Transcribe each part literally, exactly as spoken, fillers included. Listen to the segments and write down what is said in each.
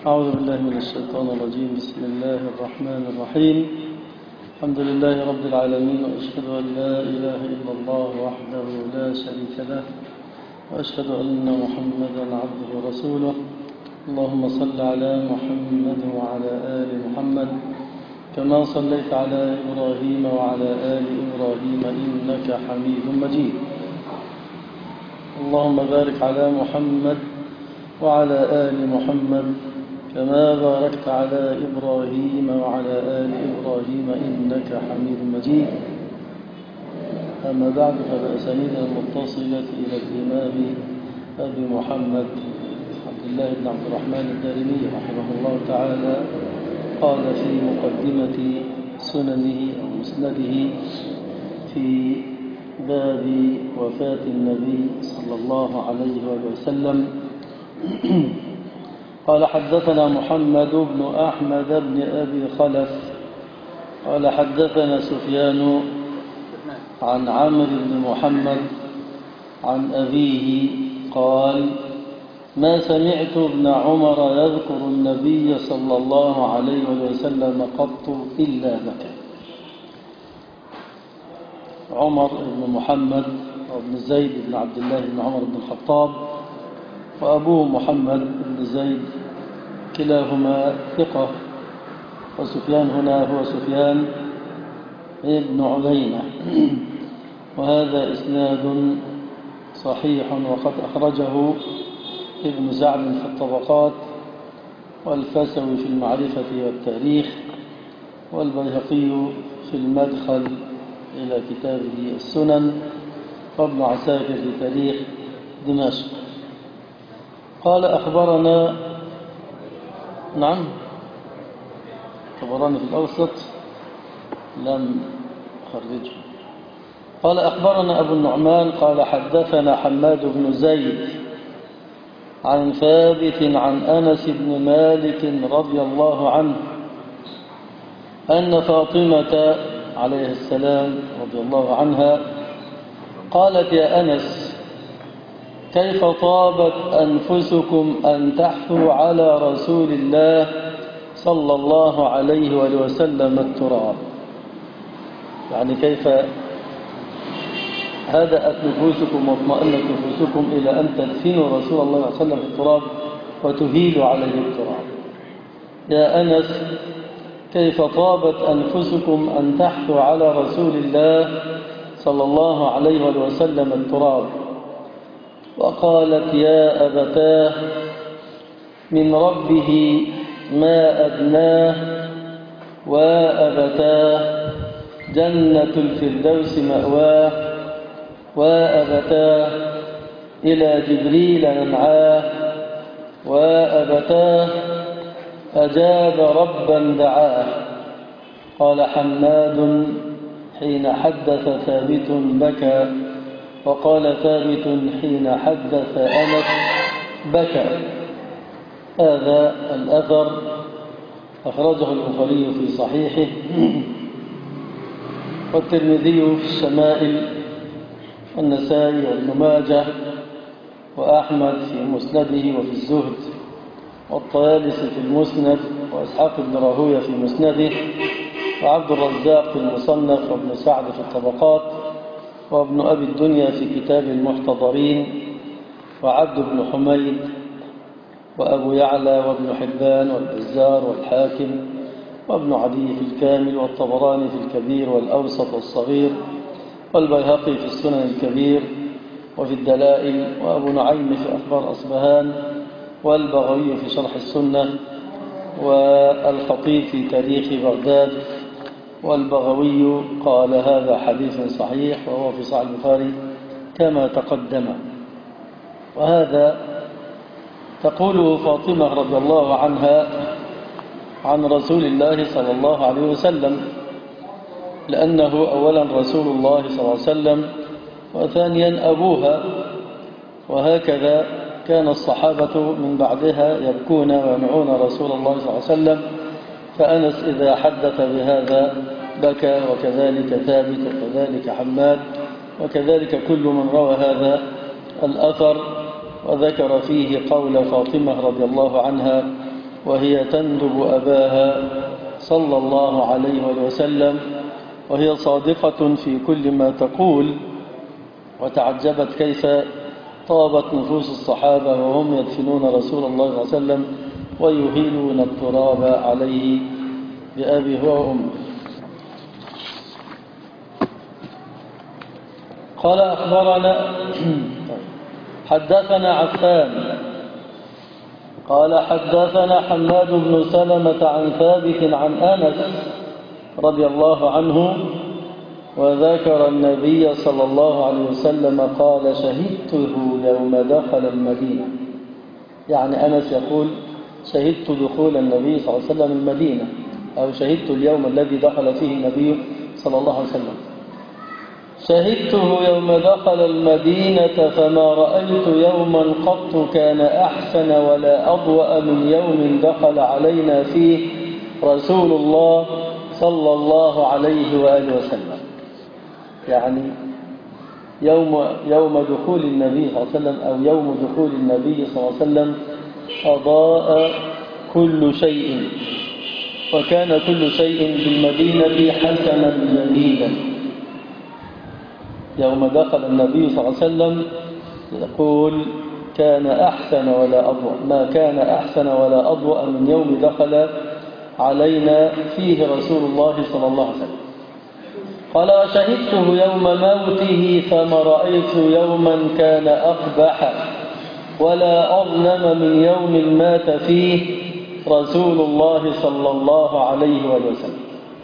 أعوذ بالله من الشيطان الرجيم. بسم الله الرحمن الرحيم. الحمد لله رب العالمين، وأشهد أن لا إله إلا الله وحده لا شريك له، وأشهد أن محمدا عبده ورسوله. اللهم صل على محمد وعلى آل محمد كما صليت على إبراهيم وعلى آل إبراهيم إنك حميد مجيد. اللهم بارك على محمد وعلى آل محمد كما باركت على إبراهيم وعلى آل إبراهيم إنك حميد مجيد. أما بعد، فبأسانيد المتصلة إلى الإمام أبي محمد عبد الله بن عبد الرحمن الدارمي رحمه الله تعالى قال في مقدمة سننه أو مسنده في باب وفاة النبي صلى الله عليه وسلم قال: حدثنا محمد بن أحمد بن أبي خلف قال حدثنا سفيان عن عمرو بن محمد عن أبيه قال: ما سمعت ابن عمر يذكر النبي صلى الله عليه وسلم قط إلا بكى. عمر بن محمد وابن زيد بن عبد الله بن عمر بن الخطاب وأبوه محمد بن زيد كلاهما ثقة، وسفيان هنا هو سفيان ابن عيينة، وهذا إسناد صحيح، وقد أخرجه ابن سعد في الطبقات، والفسوي في المعرفة والتاريخ، والبيهقي في المدخل إلى كتابه السنن، وابن عساكر في تاريخ دمشق. قال: أخبرنا نعم طبراني في الأوسط لم خرجه. قال: أخبرنا أبو النعمان قال حدثنا حماد بن زيد عن ثابت عن أنس بن مالك رضي الله عنه أن فاطمة عليه السلام رضي الله عنها قالت: يا أنس، كيف طابت أنفسكم أن تحثوا على رسول الله صلى الله عليه وآله وسلم التراب؟ يعني كيف هدأت نفوسكم واطمأنت نفوسكم إلى أن تدفنوا رسول الله صلى الله عليه وسلم في التراب وتهيلوا عليه التراب. يا أنس، كيف طابت أنفسكم أن تحثوا على رسول الله صلى الله عليه وآله وسلم التراب؟ وقالت: يا أبتاه، من ربه ما أدناه، وأبتاه جنة الفردوس مأواه، وأبتاه إلى جبريل ننعاه، وأبتاه أجاب ربا دعاه. قال حماد: حين حدث ثابت بكى، وقال ثابت: حين حدث أنس بكى. هذا الأثر أخرجه البخاري في صحيحه، والترمذي في الشمائل، والنسائي وابن ماجه، وأحمد في مسنده وفي الزهد، والطيالسي في المسند، وإسحاق بن راهويه في مسنده، وعبد الرزاق في المصنف، وابن سعد في الطبقات، وابن أبي الدنيا في كتاب المحتضرين، وعبد بن حميد، وأبو يعلى، وابن حبان، والبزار، والحاكم، وابن عدي في الكامل، والطبراني في الكبير والأوسط والصغير، والبيهقي في السنن الكبير وفي الدلائل، وأبو نعيم في أخبار أصبهان، والبغوي في شرح السنة، والخطيب في تاريخ بغداد. والبغوي قال: هذا حديث صحيح، وهو في صحيح البخاري كما تقدم. وهذا تقوله فاطمة رضي الله عنها عن رسول الله صلى الله عليه وسلم، لأنه أولا رسول الله صلى الله عليه وسلم، وثانيا أبوها، وهكذا كان الصحابة من بعدها يبكون وينعون رسول الله صلى الله عليه وسلم. فأنس إذا حدث بهذا بكى، وكذلك ثابت، وكذلك حماد، وكذلك كل من روى هذا الأثر، وذكر فيه قول فاطمة رضي الله عنها: وهي تندب أباها صلى الله عليه وسلم، وهي صادقة في كل ما تقول، وتعجبت كيف طابت نفوس الصحابة وهم يدفنون رسول الله صلى الله عليه وسلم ويهيلون التراب عليه بأبي هو وأمه. قال أخبرنا حدثنا عفان قال حدثنا حماد بن سلمة عن ثابت عن أنس رضي الله عنه وذكر النبي صلى الله عليه وسلم قال شهدته يوم دخل المدينة. يعني أنس يقول شهدت دخول النبي صلى الله عليه وسلم المدينة، أو شهدت اليوم الذي دخل فيه النبي صلى الله عليه وسلم. شهدته يوم دخل المدينة فما رأيت يوما قط كان أحسن ولا أضوأ من يوم دخل علينا فيه رسول الله صلى الله عليه وآله وسلم. يعني يوم يوم دخول النبي صلى الله عليه وسلم، أو يوم دخول النبي صلى الله عليه وسلم أضاء كل شيء، وكان كل شيء بالمدينة حسنا جميلا. يوم دخل النبي صلى الله عليه وسلم يقول كان أحسن ولا أضوأ، ما كان أحسن ولا أضوأ من يوم دخل علينا فيه رسول الله صلى الله عليه وسلم. قال وشهدته يوم موته فما رأيت يوما كان أقبح ولا أظلم من يوم مات فيه رسول الله صلى الله عليه وسلم.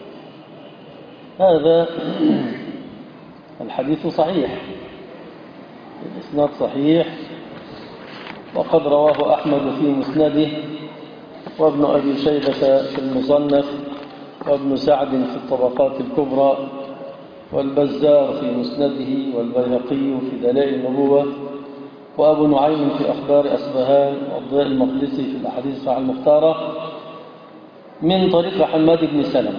هذا الحديث صحيح، الإسناد صحيح، وقد رواه أحمد في مسنده، وابن أبي شيبة في المصنف، وابن سعد في الطبقات الكبرى، والبزار في مسنده، والبيهقي في دلائل النبوة، وأبو نعيم في أخبار أصبهان، والضياء المقدسي في الأحاديث الصحيحة المختارة من طريق حماد بن سلمة.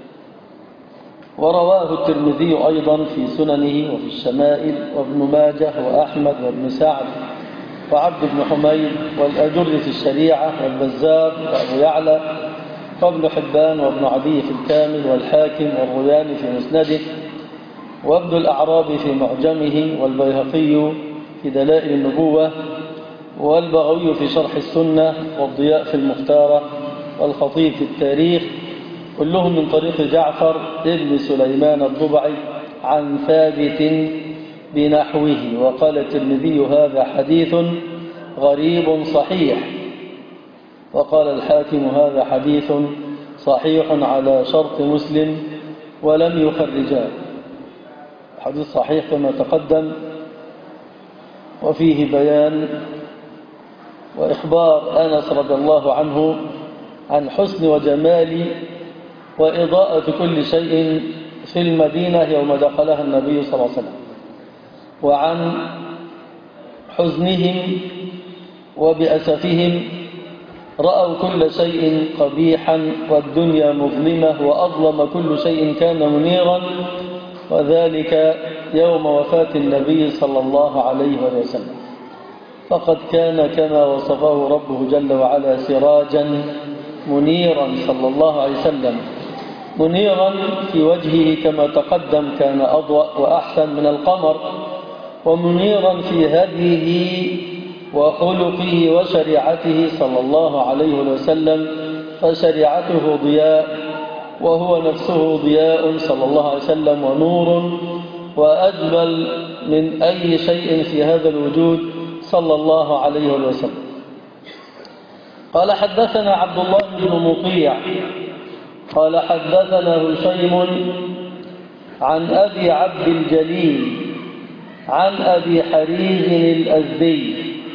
ورواه الترمذي أيضا في سننه وفي الشمائل، وابن ماجه وأحمد وابن سعد وعبد بن حميد والأجر في الشريعة، والبزار وأبو يعلى وابن حبان وابن عدي في الكامل، والحاكم والروياني في مسنده، وابن الأعرابي في معجمه، والبيهقي في دلائل النبوة، والبغوي في شرح السنة، والضياء في المختارة، والخطيب في التاريخ، كلهم من طريق جعفر ابن سليمان الضبعي عن ثابت بنحوه. وقال الترمذي هذا حديث غريب صحيح، وقال الحاكم هذا حديث صحيح على شرط مسلم ولم يخرجاه. حديث صحيح كما تقدم، وفيه بيان وإخبار أنس رضي الله عنه عن حسن وجمال وإضاءة كل شيء في المدينة يوم دخلها النبي صلى الله عليه وسلم، وعن حزنهم وبأسفهم، رأوا كل شيء قبيحا والدنيا مظلمة، وأظلم كل شيء كان منيرا، وذلك يوم وفاة النبي صلى الله عليه وسلم. فقد كان كما وصفه ربه جل وعلا سراجا منيرا صلى الله عليه وسلم، منيرا في وجهه كما تقدم كان أضوأ وأحسن من القمر، ومنيرا في هديه وخلقه وشريعته صلى الله عليه وسلم، فشريعته ضياء وهو نفسه ضياء صلى الله عليه وسلم ونور، وأجمل من أي شيء في هذا الوجود صلى الله عليه وسلم. قال حدثنا عبد الله بن مطيع قال حدثنا هشيم عن أبي عبد الجليل عن أبي حريز الأزدي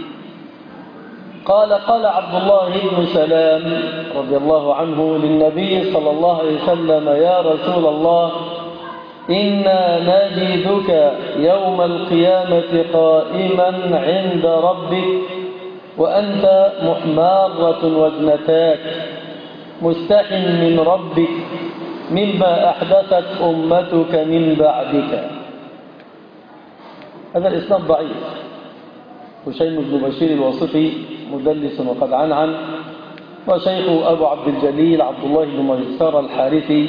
قال قال عبد الله بن سلام رضي الله عنه للنبي صلى الله عليه وسلم يا رسول الله إنا نجدك يوم القيامة قائما عند ربك وأنت محمارة وابنتاك مستح من ربك مما أحدثت أمتك من بعدك. هذا الإسناد ضعيف. هشيم بن بشير الواسطي مدلس وقد عنعن، وشيخ أبو عبد الجليل عبد الله بن ميسر الحارثي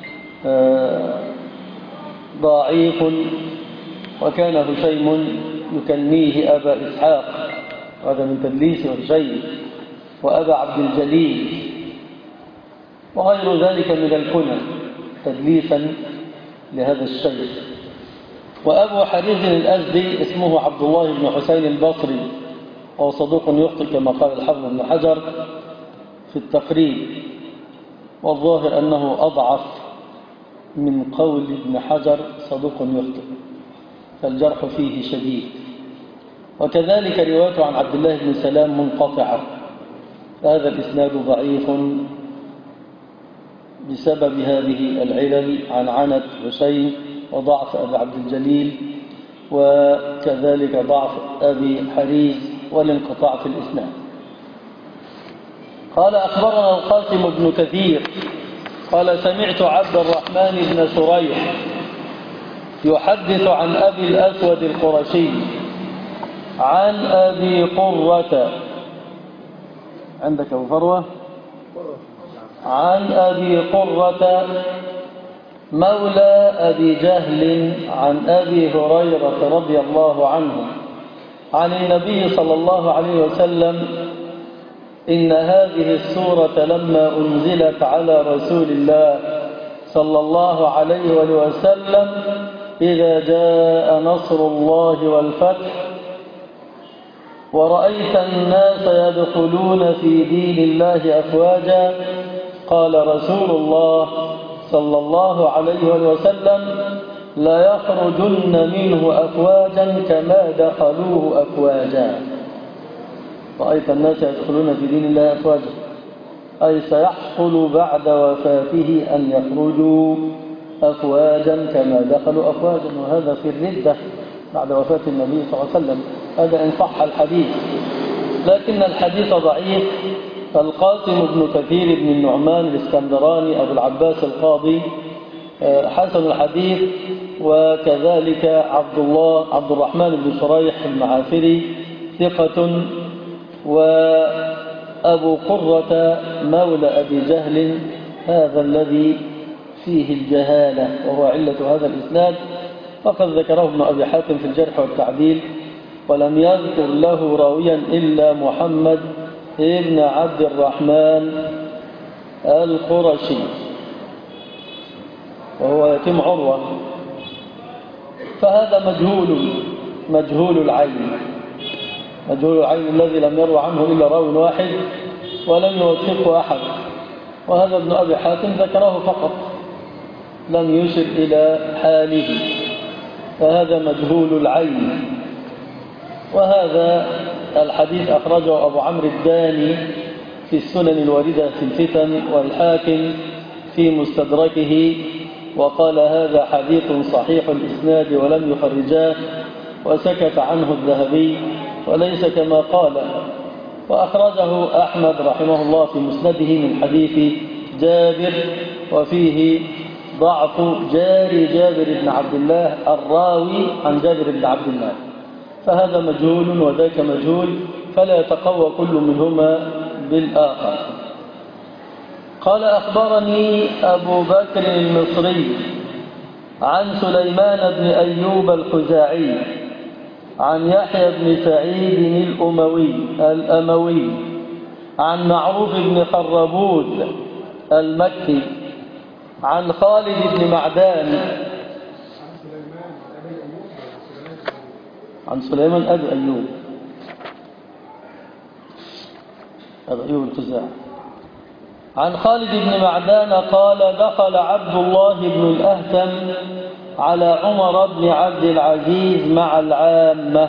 ضعيف، وكان هشيم يكنيه أبا إسحاق، هذا من تدليس هشيم، وأبا عبد الجليل وغير ذلك من الكنى تدليسا لهذا الشيخ. وأبو حريز الأزدي اسمه عبد الله بن حسين البصري، وهو صدوق يخطئ كما قال الحافظ بن حجر في التقريب، والظاهر أنه أضعف من قول ابن حجر صدوق يخطئ، فالجرح فيه شديد. وكذلك روايته عن عبد الله بن سلام منقطعة، فهذا الإسناد ضعيف بسبب هذه العلل عن عنت هشيم وضعف أبي عبد الجليل، وكذلك ضعف أبي حريز والانقطاع في الإسناد. قال أخبرنا القاسم بن كثير قال سمعت عبد الرحمن بن شريح يحدث عن أبي الأسود القرشي عن أبي قرة، عندك أبو فروة، عن أبي قرة مولى أبي جهل عن أبي هريرة رضي الله عنه عن النبي صلى الله عليه وسلم: إن هذه السورة لما أنزلت على رسول الله صلى الله عليه وسلم إذا جاء نصر الله والفتح ورأيت الناس يدخلون في دين الله أفواجا، قال رسول الله صلى الله عليه وسلم: لا يخرجن منه أفواجا كما دخلوه أفواجا. رأيت الناس يدخلون في دين الله أفواجا، أي سيحصل بعد وفاته أن يخرجوا أفواجا كما دخلوا أفواجا، وهذا في الردة بعد وفاة النبي صلى الله عليه وسلم، هذا إن صح الحديث، لكن الحديث ضعيف. فالقاسم بن كثير بن النعمان الإسكندراني أبو العباس القاضي حسن الحديث، وكذلك عبد الله عبد الرحمن بن شريح المعافري ثقة، وأبو قرة مولى أبي جهل هذا الذي فيه الجهالة وهو علة هذا الإسناد، فقد ذكره ابن أبي حاتم في الجرح والتعديل، ولم يذكر له راويا إلا محمد ابن عبد الرحمن القرشي وهو يتم عروة، فهذا مجهول مجهول العين مجهول العين الذي لم يروى عنه إلا راو واحد ولم يوثقه أحد، وهذا ابن أبي حاتم ذكره فقط لم يشر إلى حاله، فهذا مجهول العين. وهذا الحديث أخرجه أبو عمرو الداني في السنن الواردة في الفتن، والحاكم في مستدركه، وقال هذا حديث صحيح الإسناد ولم يخرجاه، وسكت عنه الذهبي وليس كما قال. وأخرجه أحمد رحمه الله في مسنده من حديث جابر، وفيه ضعف جاري جابر بن عبد الله الراوي عن جابر بن عبد الله، فهذا مجهول وذاك مجهول، فلا يتقوى كل منهما بالآخر. قال أخبرني أبو بكر المصري عن سليمان بن أيوب الخزاعي عن يحيى بن سعيد الأموي الأموي عن معروف بن خربود المكي عن خالد بن معدان عن سليمان أبي أيوب أبي أيوب الخزاعي عن خالد بن معدان قال: دخل عبد الله بن الأهتم على عمر بن عبد العزيز مع العامة،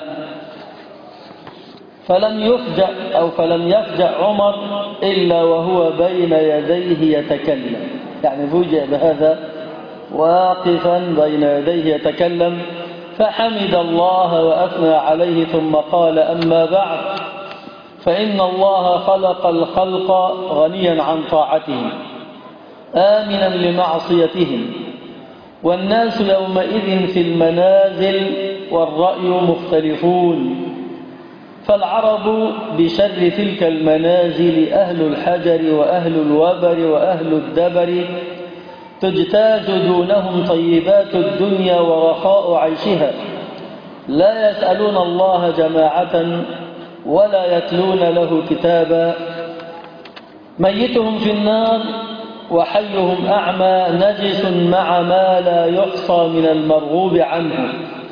فلم يفجأ أو فلم يفجأ عمر إلا وهو بين يديه يتكلم، يعني فوجئ بهذا واقفا بين يديه يتكلم، فحمد الله وأثنى عليه ثم قال: أما بعد، فإن الله خلق الخلق غنيا عن طاعتهم آمنا لمعصيتهم، والناس يومئذ في المنازل والرأي مختلفون، فالعرب بشر تلك المنازل أهل الحجر وأهل الوبر وأهل الدبر، تجتاز دونهم طيبات الدنيا ورخاء عيشها، لا يسألون الله جماعة ولا يتلون له كتابا، ميتهم في النار وحيهم أعمى نجس مع ما لا يحصى من المرغوب عنه.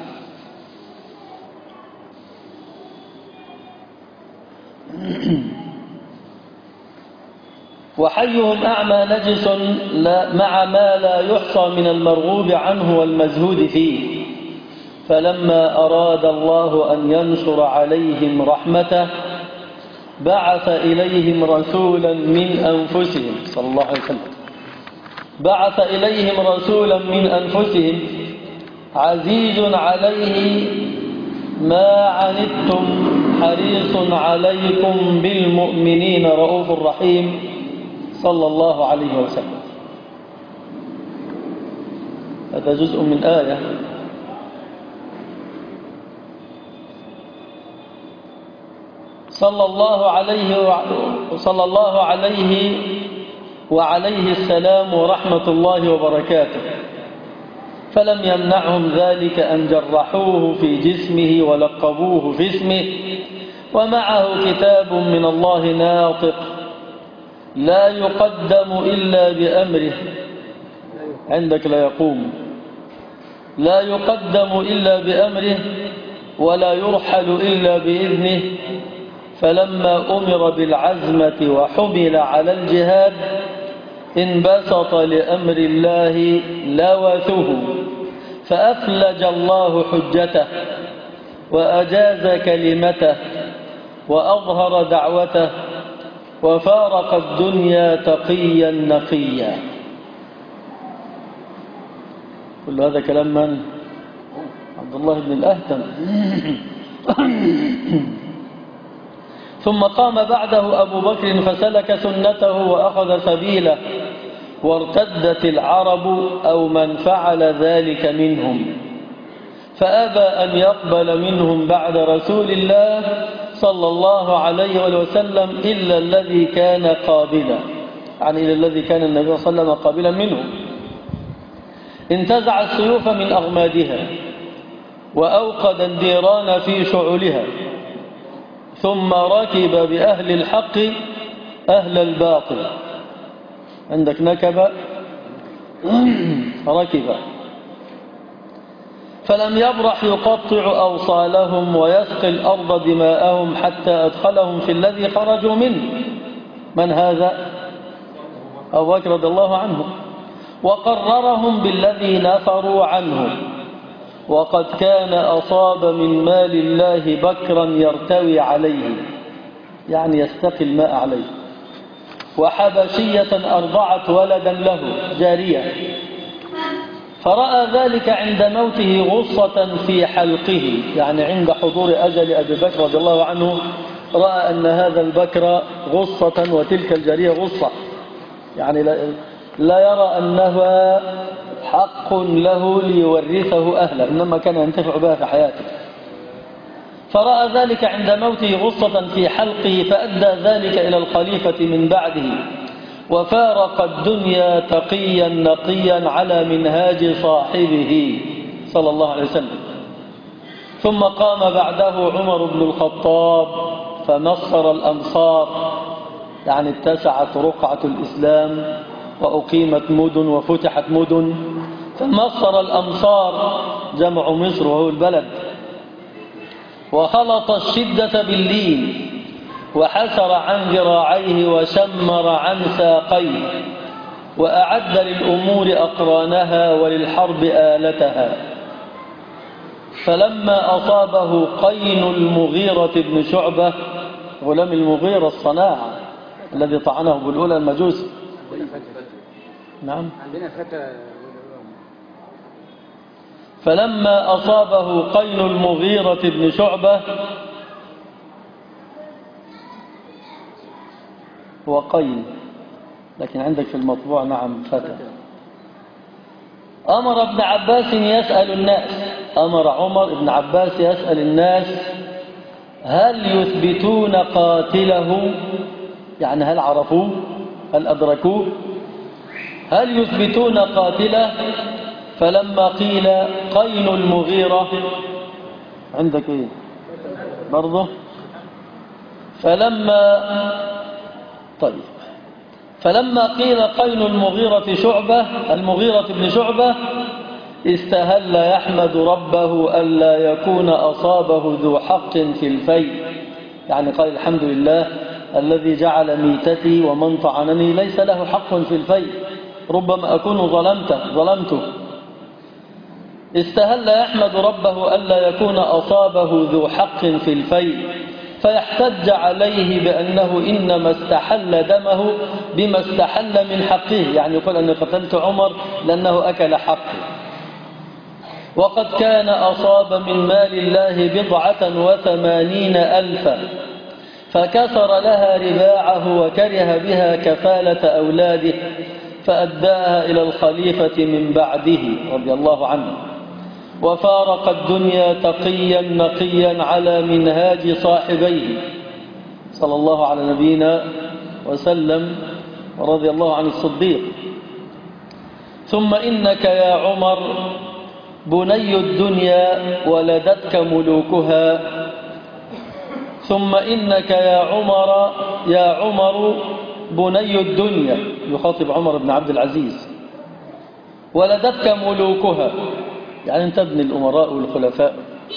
وحيهم أعمى نجس مع ما لا يحصى من المرغوب عنه والمزهود فيه. فلما أراد الله أن ينشر عليهم رحمته بعث إليهم رسولا من أنفسهم صلى الله عليه وسلم بعث إليهم رسولا من أنفسهم عزيز عليه ما عنتم حريص عليكم بالمؤمنين رؤوف رحيم صلى الله عليه وسلم. هذا جزء من آية صلى الله عليه وصلى الله عليه وعليه السلام ورحمة الله وبركاته. فلم يمنعهم ذلك أن جرحوه في جسمه ولقبوه في اسمه، ومعه كتاب من الله ناطق لا يقدم إلا بأمره. عندك لا يقوم لا يقدم إلا بأمره ولا يرحل إلا بإذنه. فلما أمر بالعزمة وحمل على الجهاد انبسط لأمر الله لوثه، فأفلج الله حجته وأجاز كلمته وأظهر دعوته، وفارق الدنيا تقيا نقيا. كل هذا كلام من؟ عبد الله بن الأهتم. ثم قام بعده أبو بكر فسلك سنته وأخذ سبيله، وارتدت العرب أو من فعل ذلك منهم، فأبى أن يقبل منهم بعد رسول الله صلى الله عليه وسلم إلا الذي كان قابلا، يعني إلا الذي كان النبي صلى الله عليه وسلم قابلا منه. انتزع السيوف من أغمادها وأوقد النيران في شعلها، ثم ركب بأهل الحق أهل الباطل. عندك نكب ركب. فلم يبرح يقطع أوصالهم ويسقي الأرض دماءهم حتى أدخلهم في الذي خرجوا منه. من هذا؟ أبو بكر رضي الله عنه. وقررهم بالذي نفروا عنه، وقد كان أصاب من مال الله بكرا يرتوي عليه، يعني يستقي الماء عليه، وحبشية أرضعت ولدا له جارية، فرأى ذلك عند موته غصة في حلقه، يعني عند حضور أجل أبي بكر رضي الله عنه رأى أن هذا البكر غصة وتلك الجارية غصة، يعني لا, لا يرى أنها حق له ليورثه أهله، إنما كان ينتفع بها في حياته. فرأى ذلك عند موته غصة في حلقه، فأدى ذلك إلى الخليفة من بعده، وفارق الدنيا تقيا نقيا على منهاج صاحبه صلى الله عليه وسلم. ثم قام بعده عمر بن الخطاب فنصر الأمصار، يعني اتسعت رقعة الإسلام وأقيمت مدن وفتحت مدن، فنصر الأمصار جمع مصر وهو البلد، وخلط الشدة باللين، وحسر عن ذراعيه وشمر عن ساقيه، وأعد للأمور أقرانها وللحرب آلتها. فلما أصابه قين المغيرة بن شعبة، غلام المغيرة الصناعة الذي طعنه بالأولى المجوس، نعم عندنا فتى. فلما أصابه قين المغيرة بن شعبة وقين، لكن عندك في المطبوع نعم فتى. أمر ابن عباس يسأل الناس، أمر عمر ابن عباس يسأل الناس هل يثبتون قاتله؟ يعني هل عرفوه؟ هل أدركوه؟ هل يثبتون قاتله؟ فلما قيل قين المغيرة، عندك ايه برضه؟ فلما طيب فلما قيل قين المغيرة شعبة المغيرة بن شعبة استهل يحمد ربه ألا يكون أصابه ذو حق في الفيء، يعني قال الحمد لله الذي جعل ميتتي ومن طعنني ليس له حق في الفيء، ربما أكون ظلمته ظلمته استهل يحمد ربه ألا يكون أصابه ذو حق في الفيء، فيحتج عليه بأنه إنما استحل دمه بما استحل من حقه، يعني يقول أني قتلت عمر لأنه أكل حقه، وقد كان أصاب من مال الله بضعة وثمانين ألفا فكسر لها رباعه وكره بها كفالة أولاده فأداها إلى الخليفة من بعده رضي الله عنه، وفارق الدنيا تقيا نقيا على منهاج صاحبيه صلى الله على نبينا وسلم ورضي الله عن الصديق. ثم إنك يا عمر بني الدنيا ولدتك ملوكها، ثم إنك يا عمر يا عمر بني الدنيا، يخاطب عمر بن عبد العزيز، ولدتك ملوكها، يعني أنت ابن الأمراء والخلفاء،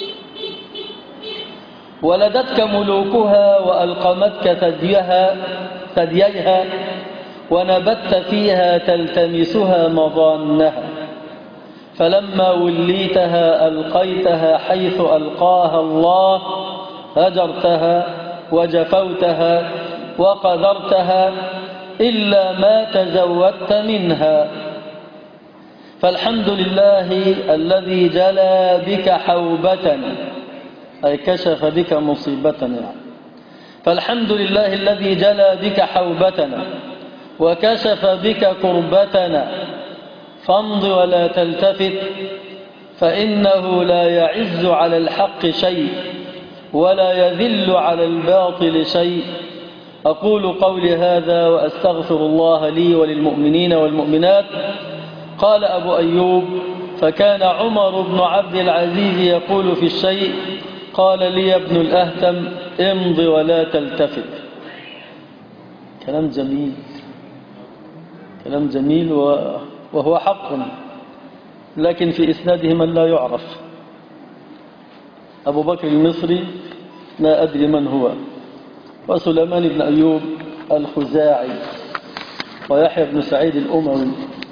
ولدتك ملوكها وألقمتك ثديها ثدييها ونبت فيها تلتمسها مضانها، فلما وليتها ألقيتها حيث ألقاها الله، هجرتها وجفوتها وقذرتها إلا ما تزودت منها، فالحمد لله الذي جلى بك حوبتنا، أي كشف بك مصيبتنا يعني. فالحمد لله الذي جلى بك حوبتنا وكشف بك كربتنا، فامض ولا تلتفت، فإنه لا يعز على الحق شيء ولا يذل على الباطل شيء. أقول قولي هذا وأستغفر الله لي وللمؤمنين والمؤمنات. قال أبو أيوب: فكان عمر بن عبد العزيز يقول في الشيء قال لي ابن الأهتم: امض ولا تلتفت. كلام جميل، كلام جميل وهو حق، لكن في إسناده من لا يعرف. أبو بكر المصري لا أدري من هو، وسليمان بن أيوب الخزاعي، ويحيى بن سعيد الأموي،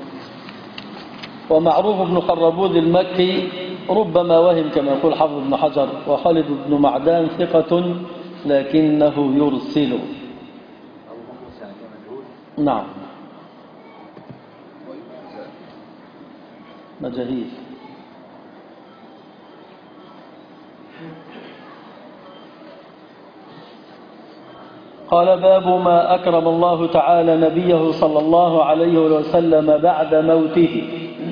ومعروف بن خربوذ المكي ربما وهم كما يقول حافظ بن حجر، وخالد بن معدان ثقة لكنه يرسل. نعم مجاهيل. قال: باب ما أكرم الله تعالى نبيه صلى الله عليه وسلم بعد موته.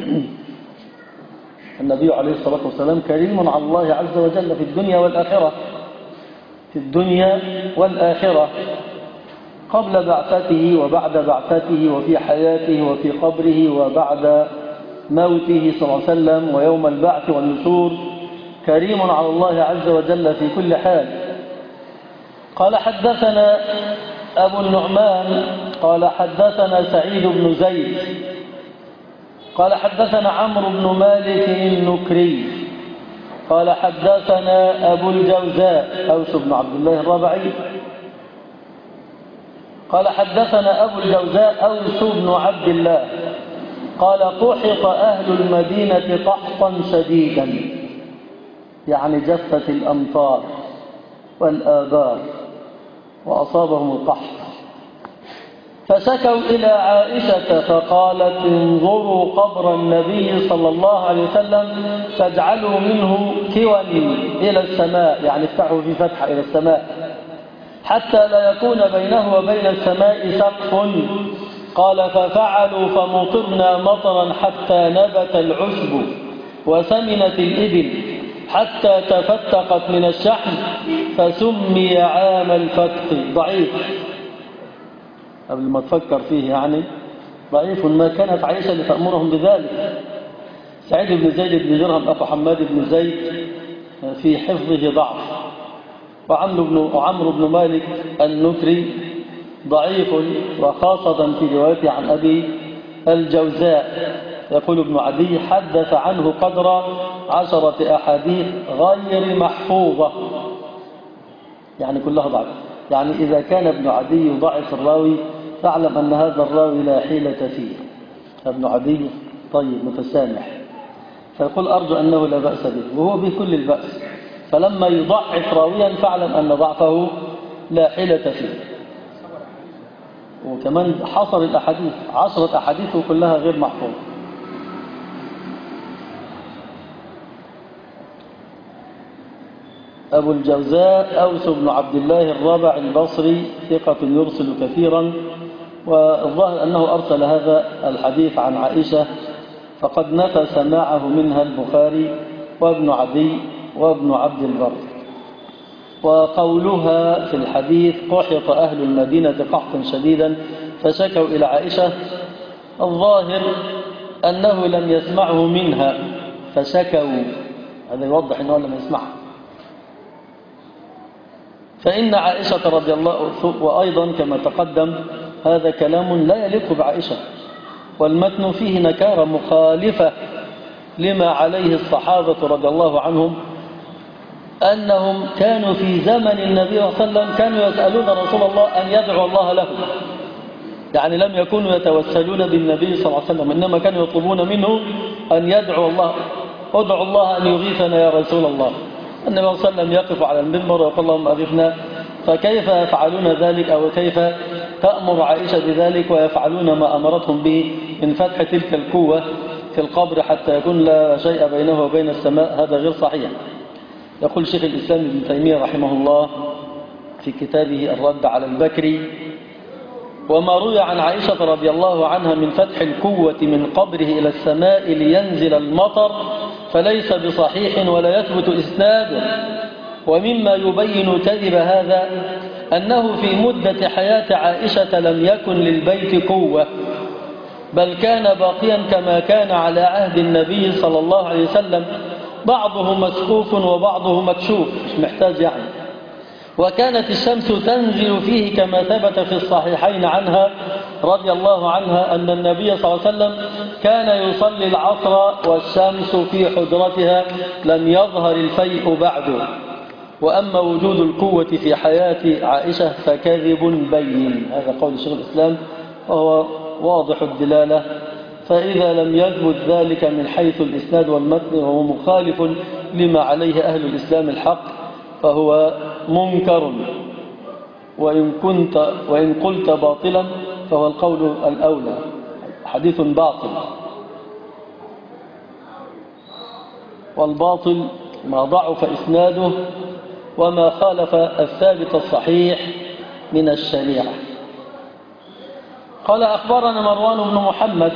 النبي عليه الصلاة والسلام كريم على الله عز وجل في الدنيا والآخرة، في الدنيا والآخرة، قبل بعثته وبعد بعثته، وفي حياته وفي قبره وبعد موته صلى الله عليه وسلم، ويوم البعث والنشور، كريم على الله عز وجل في كل حال. قال: حدثنا أبو النعمان قال حدثنا سعيد بن زيد قال حدثنا عمرو بن مالك النكري قال حدثنا أبو الجوزاء أوس بن عبد الله الربعي قال حدثنا أبو الجوزاء أوس بن عبد الله قال: قحط أهل المدينة قحطا شديدا، يعني جفت الأمطار والآبار وأصابهم القحط، فشكوا إلى عائشة فقالت: انظروا قبر النبي صلى الله عليه وسلم فاجعلوا منه كوا إلى السماء، يعني افتحوا في فتحة إلى السماء حتى لا يكون بينه وبين السماء سقف. قال: ففعلوا فمطرنا مطرا حتى نبت العشب وسمنت الإبل حتى تفتقت من الشحم فسمي عام الفتق. ضعيف قبل ما تفكر فيه، يعني ضعيف. ما كانت عائشة لتأمرهم بذلك. سعيد بن زيد بن درهم أخو حماد بن زيد في حفظه ضعف. وعمرو بن وعمرو بن مالك النكري ضعيف، وخاصة في روايته عن أبي الجوزاء. يقول ابن عدي حدث عنه قدر عشرة أحاديث غير محفوظة، يعني كلها ضعف. يعني إذا كان ابن عدي يضعف الراوي فاعلم أن هذا الراوي لا حيلة فيه. ابن عدي طيب متسامح، فيقول أرجو أنه لا بأس به، وهو بكل البأس. فلما يضعف راويا فاعلم أن ضعفه لا حيلة فيه. وكمان حصر الأحاديث عشرة أحاديث وكلها غير محفوظة. أبو الجوزاء أوس بن عبد الله الرابع البصري ثقة يرسل كثيرا، والظاهر أنه أرسل هذا الحديث عن عائشة، فقد نفى سماعه منها البخاري وابن عدي وابن عبد البر. وقولها في الحديث قحط أهل المدينة قحطا شديدا فشكوا إلى عائشة، الظاهر أنه لم يسمعه منها فشكوا، هذا يوضح أنه لم يسمعه. فإن عائشة رضي الله عنها، وأيضا كما تقدم هذا كلام لا يليق بعائشة، والمتن فيه نكارة مخالفة لما عليه الصحابة رضي الله عنهم، أنهم كانوا في زمن النبي صلى الله عليه وسلم كانوا يسألون رسول الله أن يدعو الله لهم. يعني لم يكونوا يتوسلون بالنبي صلى الله عليه وسلم، إنما كانوا يطلبون منه أن يدعو الله، ادعوا الله أن يغيثنا يا رسول الله. النبي صلى الله عليه وسلم يقف على المنبر ويقول اللهم أغثنا. فكيف يفعلون ذلك، أو كيف تأمر عائشة بذلك ويفعلون ما أمرتهم به من فتح تلك الكوة في القبر حتى يكون لا شيء بينه وبين السماء؟ هذا غير صحيح. يقول شيخ الإسلام ابن تيمية رحمه الله في كتابه الرد على البكري: وما روي عن عائشة رضي الله عنها من فتح الكوة من قبره إلى السماء لينزل المطر فليس بصحيح ولا يثبت إسناده. ومما يبين كذب هذا أنه في مدة حياة عائشة لم يكن للبيت قوة، بل كان باقيا كما كان على عهد النبي صلى الله عليه وسلم، بعضه مسقوف وبعضه مكشوف، مش محتاج يعني. وكانت الشمس تنزل فيه كما ثبت في الصحيحين عنها رضي الله عنها أن النبي صلى الله عليه وسلم كان يصلي العصر والشمس في حجرتها لم يظهر الفيء بعده. وأما وجود القوة في حياة عائشة فكذب بين. هذا قول شيخ الإسلام وهو واضح الدلالة. فإذا لم يثبت ذلك من حيث الإسناد والمتن وهو مخالف لما عليه أهل الإسلام الحق فهو منكر، وإن كنت وإن قلت باطلا فهو القول الأولى، حديث باطل. والباطل ما ضعف إسناده وما خالف الثابت الصحيح من الشريعة. قال أخبرنا مروان بن محمد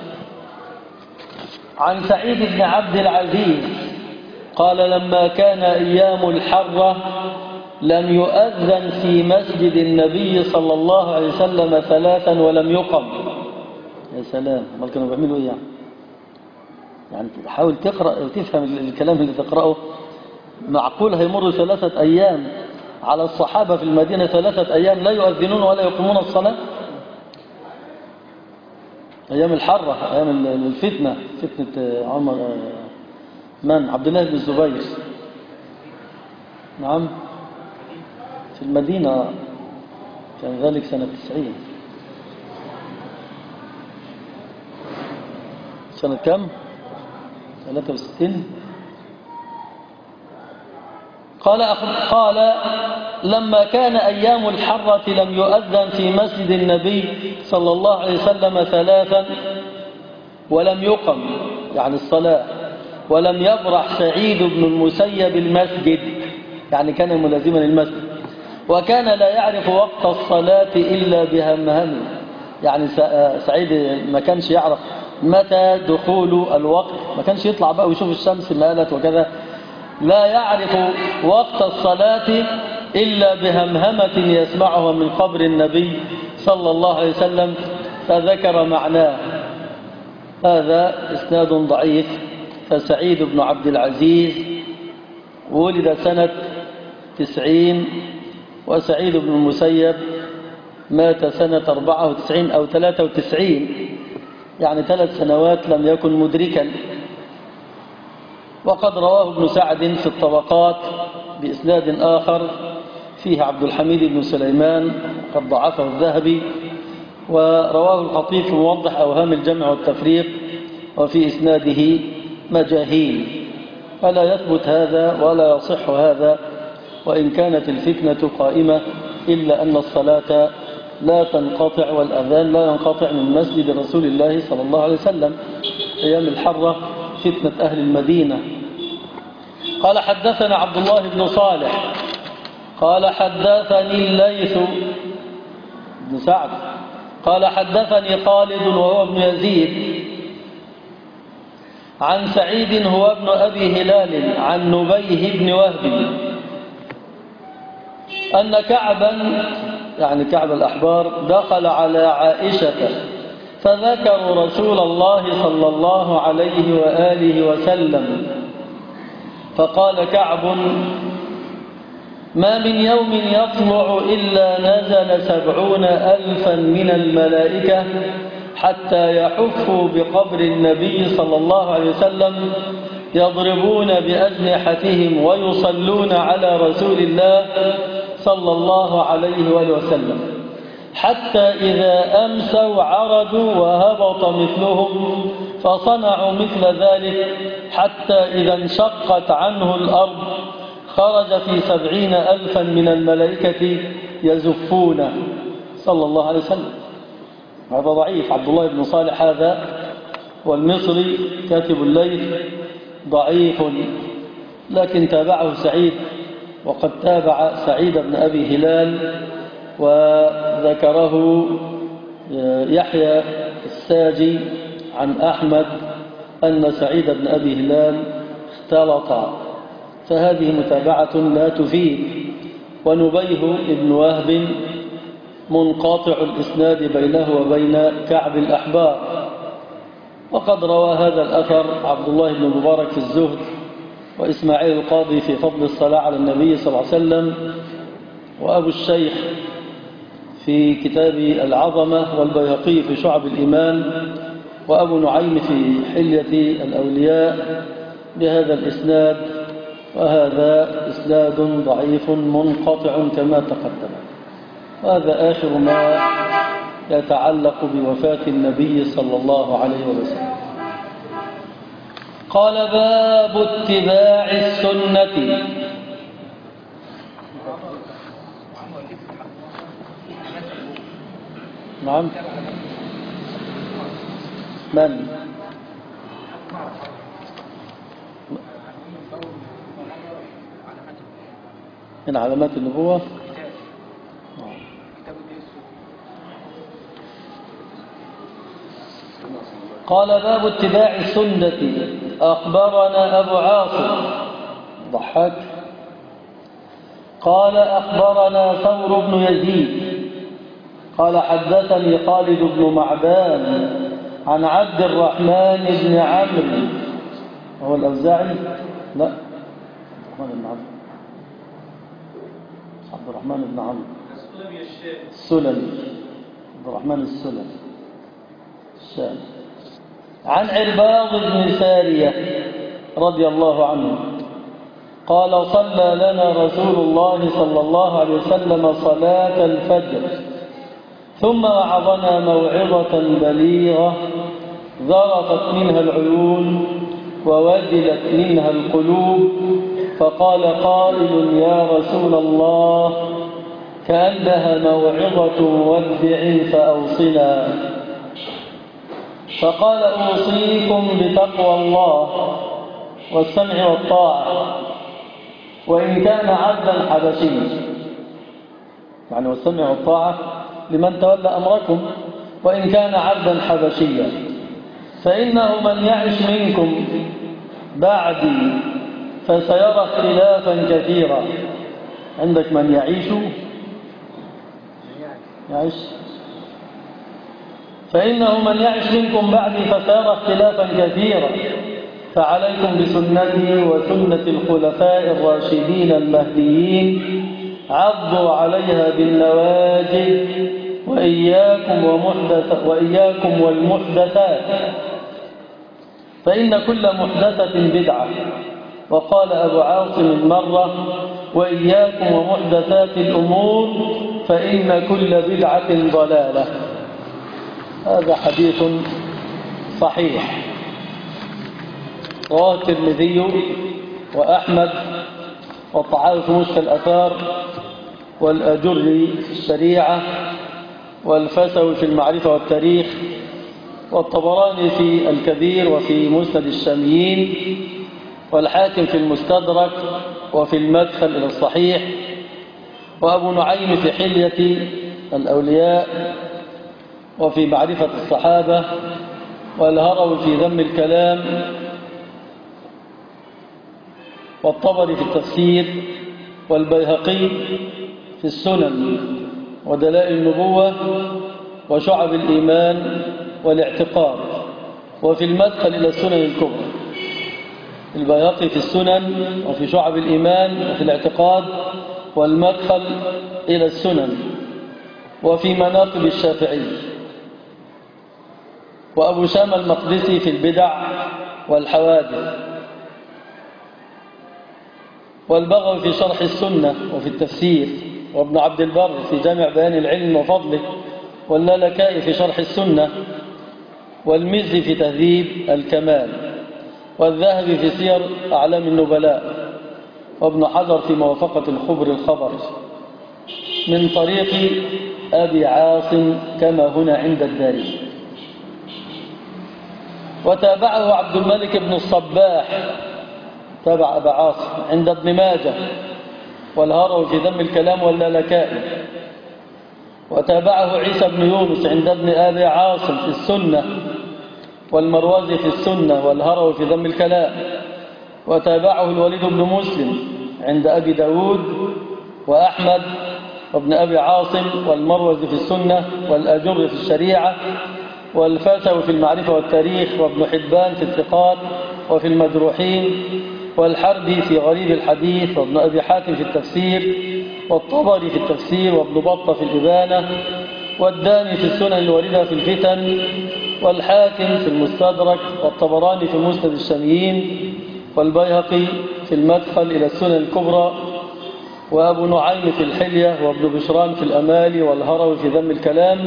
عن سعيد بن عبد العزيز قال لما كان أيام الحرة لم يؤذن في مسجد النبي صلى الله عليه وسلم ثلاثا ولم يقم. يا سلام، ما كانوا بيعملوا إيه يعني؟ يعني حاول تقرأ وتفهم الكلام اللي تقرأه. معقول هيمر ثلاثة أيام على الصحابة في المدينة، ثلاثة أيام لا يؤذنون ولا يقومون الصلاة؟ أيام الحرة، أيام الفتنة، فتنة عمر من عبد الله بن الزبير. نعم، في المدينة كان ذلك سنة تسعين. سنة كم؟ ثلاثة وستين. قال قال لما كان أيام الحرة لم يؤذن في مسجد النبي صلى الله عليه وسلم ثلاثا ولم يقم، يعني الصلاة، ولم يبرح سعيد بن المسيب المسجد، يعني كان ملازما المسجد، وكان لا يعرف وقت الصلاة إلا بهمهم. يعني سعيد ما كانش يعرف متى دخول الوقت، ما كانش يطلع بقى ويشوف الشمس مالت وكذا، لا يعرف وقت الصلاة إلا بهمهمة يسمعها من قبر النبي صلى الله عليه وسلم، فذكر معناه. هذا إسناد ضعيف. فسعيد بن عبد العزيز ولد سنة تسعين، وسعيد بن المسيب مات سنة أربعة وتسعين أو ثلاثة وتسعين، يعني ثلاث سنوات لم يكن مدركا. وقد رواه ابن سعد في الطبقات بإسناد آخر فيه عبد الحميد بن سليمان قد ضعفه الذهبي، ورواه الخطيب في موضح أوهام الجمع والتفريق، وفي إسناده مجاهيل، فلا يثبت هذا ولا يصح هذا، وإن كانت الفتنة قائمة، إلا أن الصلاة لا تنقطع والأذان لا ينقطع من مسجد رسول الله صلى الله عليه وسلم أيام الحرة، فتنة أهل المدينة. قال حدثنا عبد الله بن صالح قال حدثني الليث بن سعد قال حدثني خالد وهو ابن يزيد عن سعيد هو ابن أبي هلال عن نبيه بن وهب أن كعبا يعني كعب الأحبار دخل على عائشة فذكروا رسول الله صلى الله عليه وآله وسلم، فقال كعب: ما من يوم يطلع إلا نزل سبعون ألفا من الملائكة حتى يحفوا بقبر النبي صلى الله عليه وسلم يضربون بأجنحتهم ويصلون على رسول الله صلى الله عليه وآله وسلم، حتى إذا أمسوا عرجوا وهبط مثلهم فصنعوا مثل ذلك، حتى إذا انشقت عنه الأرض خرج في سبعين ألفا من الملائكة يزفون صلى الله عليه وسلم. هذا ضعيف. عبد الله بن صالح هذا والمصري كاتب الليث ضعيف، لكن تابعه سعيد، وقد تابع سعيد بن أبي هلال، وذكره يحيى الساجي عن أحمد أن سعيد بن أبي هلال اختلط، فهذه متابعة لا تفيد. ونبيه ابن وهب منقطع الإسناد بينه وبين كعب الأحبار. وقد روى هذا الأثر عبد الله بن مبارك في الزهد، وإسماعيل القاضي في فضل الصلاة على النبي صلى الله عليه وسلم، وأبو الشيخ في كتاب العظمة، والبيهقي في شعب الإيمان، وأبو نعيم في حلية الأولياء بهذا الإسناد، وهذا إسناد ضعيف منقطع كما تقدم. وهذا آخر ما يتعلق بوفاة النبي صلى الله عليه وسلم. قال: باب اتباع السنة. نعم. من من علامات النبوة؟ قال: باب اتباع السنة. أخبرنا أبو عاصم ضحك قال: أخبرنا ثور بن يزيد قال: حدثني خالد بن معدان عن عبد الرحمن بن عمرو. هو الأوزاعي؟ لا، عبد الرحمن بن عمرو عبد الرحمن بن عمرو السلمي، عبد الرحمن السلمي الشامي، عن عرباض بن سارية رضي الله عنه قال: صلى لنا رسول الله صلى الله عليه وسلم صلاة الفجر، ثم وعظنا موعظة بليغة ذرفت منها العيون ووجلت منها القلوب، فقال قائل: يا رسول الله، كأنها موعظة مودع فأوصنا. فقال: أوصيكم بتقوى الله والسمع والطاعة، وإن كان عبدا حبشيا، يعني والسمع والطاعة لمن تولى أمركم، وإن كان عبدا حبشيا، فإنه من يعش منكم بعدي فسيرى اختلافا كثيرا. عندك من يعيش يعيش فإنه من يعش منكم بعدي فسيرى اختلافا كثيرا، فعليكم بسنتي وسنة الخلفاء الراشدين المهديين، عضوا عليها بالنواجذ، وإياكم, ومحدث وإياكم والمحدثات، فإن كل محدثة بدعة. وقال أبو عاصم مرة: وإياكم ومحدثات الأمور فإن كل بدعة ضلالة. هذا حديث صحيح رواه الترمذي وأحمد والطحاوي في مشكل الآثار، والأجري في الشريعة، والفسوي في المعرفة والتاريخ، والطبراني في الكبير وفي مسند الشاميين، والحاكم في المستدرك وفي المدخل إلى الصحيح، وأبو نعيم في حلية الأولياء وفي معرفة الصحابة، والهروي في ذم الكلام، والطبري في التفسير، والبيهقي في السنن ودلائل النبوة وشعب الإيمان والاعتقاد، وفي المدخل إلى السنن الكبرى. البيهقي في السنن وفي شعب الإيمان وفي الاعتقاد والمدخل إلى السنن، وفي مناقب الشافعي. وأبو شامة المقدسي في البدع والحوادث، والبغوي في شرح السنة وفي التفسير، وابن عبد البر في جامع بيان العلم وفضله، واللالكائي في شرح السنة، والمزي في تهذيب الكمال، والذهبي في سير أعلام النبلاء، وابن حجر في موافقة الخبر الخبر من طريق أبي عاصم كما هنا عند الدارمي. وتابعه عبد الملك بن الصباح تابع أبا عاصم عند ابن ماجه، والهروي في ذم الكلام واللالكائي. وتابعه عيسى بن يونس عند ابن أبي عاصم في السنة، والمروزي في السنة، والهروي في ذم الكلام. وتابعه الوليد بن مسلم عند أبي داود وأحمد وابن أبي عاصم، والمروزي في السنة، والأجر في الشريعة، والفاسوي في المعرفة والتاريخ، وابن حبان في الثقات وفي المجروحين، والحربي في غريب الحديث، وابن أبي حاتم في التفسير، والطبري في التفسير، وابن بطة في الإبانة، والداني في السنن الواردة في الفتن، والحاكم في المستدرك، والطبراني في مسند الشاميين، والبيهقي في المدخل إلى السنن الكبرى، وأبو نعيم في الحلية، وابن بشران في الأمالي، والهروي في ذم الكلام،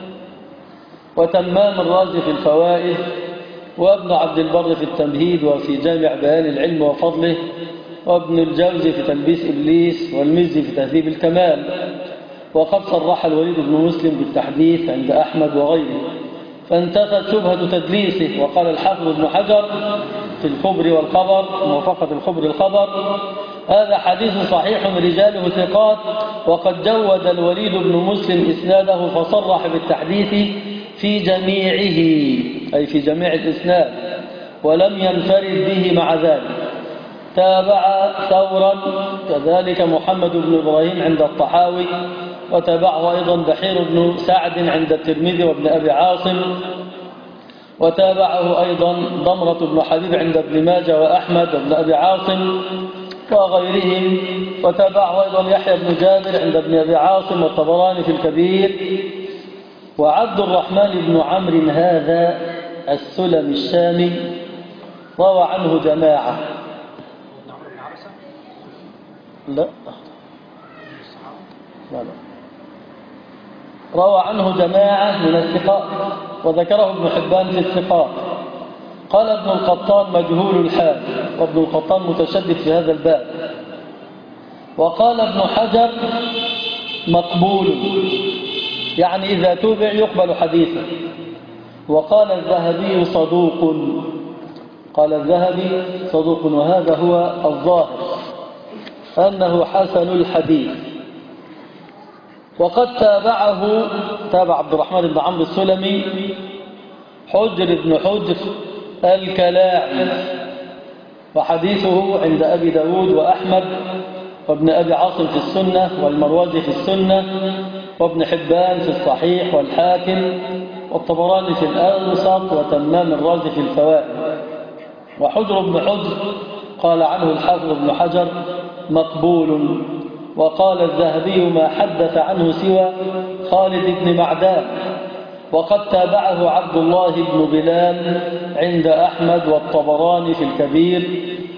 وتمام الرازي في الفوائد، وابن عبد البر في التمهيد وفي جامع بيان العلم وفضله، وابن الجوزي في تلبيس إبليس، والمزي في تهذيب الكمال. وقد صرح الوليد بن مسلم بالتحديث عند أحمد وغيره، فانتفت شبهة تدليسه. وقال الحافظ ابن حجر في الخبر والخبر موافقة الخبر الخبر: هذا حديث صحيح رجاله ثقات، وقد جود الوليد بن مسلم إسناده فصرح بالتحديث في جميعه، أي في جميع الإسناد، ولم ينفرد به مع ذلك. تابع ثورا كذلك محمد بن إبراهيم عند الطحاوي، وتابعه أيضا بحير بن سعد عند الترمذي وابن أبي عاصم، وتابعه أيضا ضمرة بن حبيب عند ابن ماجه وأحمد وابن أبي عاصم وغيرهم، وتابعه أيضا يحيى بن جابر عند ابن أبي عاصم والطبراني في الكبير. وعبد الرحمن بن عمرو هذا السلمي الشامي روى عنه جماعة. لا لا لا روى عنه جماعة من الثقات، وذكره ابن حبان في الثقات. قال ابن القطان مجهول الحال، وابن القطان متشدد في هذا الباب. وقال ابن حجر مقبول، يعني إذا توبع يقبل حديثه. وقال الذهبي صدوق، قال الذهبي صدوق، وهذا هو الظاهر أنه حسن الحديث. وقد تابعه تابع عبد الرحمن بن عمرو السلمي حجر بن حجر الكلاعي وحديثه عند أبي داود وأحمد وابن أبي عاصم في السنة والمروزي في السنة وابن حبان في الصحيح والحاكم والطبراني في الأوسط وتمام الرازي في الفوائد. وحجر بن حجر قال عنه الحافظ ابن حجر مقبول، وقال الذهبي ما حدث عنه سوى خالد بن معدان، وقد تابعه عبد الله بن بلال عند أحمد والطبراني في الكبير،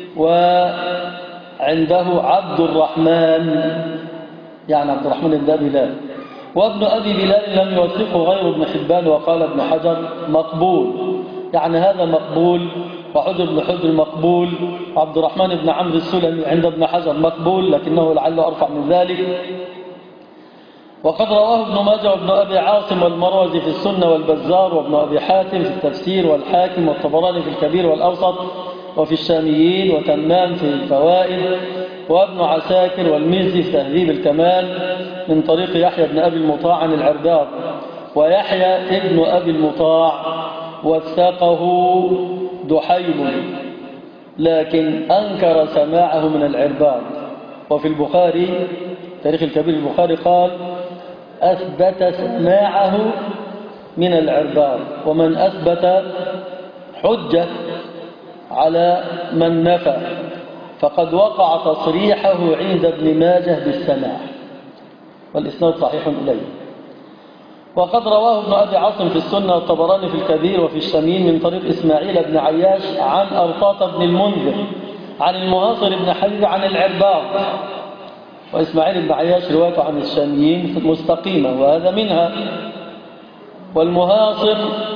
وعنده عبد الرحمن يعني عبد الرحمن بن بلال، وابن أبي بلال لم يوثقه غير ابن حبان، وقال ابن حجر مقبول، يعني هذا مقبول، وحجر بن حجر مقبول، وعبد الرحمن بن عمرو السلمي عند ابن حجر مقبول لكنه لعله أرفع من ذلك. وقد رواه ابن ماجه وابن أبي عاصم والمروزي في السنة والبزار وابن أبي حاتم في التفسير والحاكم والطبراني في الكبير والأوسط وفي الشاميين وتمام في الفوائد وابن عساكر والمزي في تهذيب الكمال من طريق يحيى بن أبي المطاع عن العرباض. ويحيى ابن أبي المطاع وثقه دحيم لكن أنكر سماعه من العرباض. وفي البخاري تاريخ الكبير البخاري قال أثبت سماعه من العرباض، ومن أثبت حجة على من نفى، فقد وقع تصريحه عند ابن ماجه بالسماع، والإسناد صحيح إليه. وقد رواه ابن أبي عاصم في السنة والطبراني في الكبير وفي الشاميين من طريق إسماعيل بن عياش عن أرطاط بن المنذر عن المهاصر بن حبيب عن العرباض. وإسماعيل بن عياش روايته عن الشاميين مستقيمة وهذا منها. والمهاصر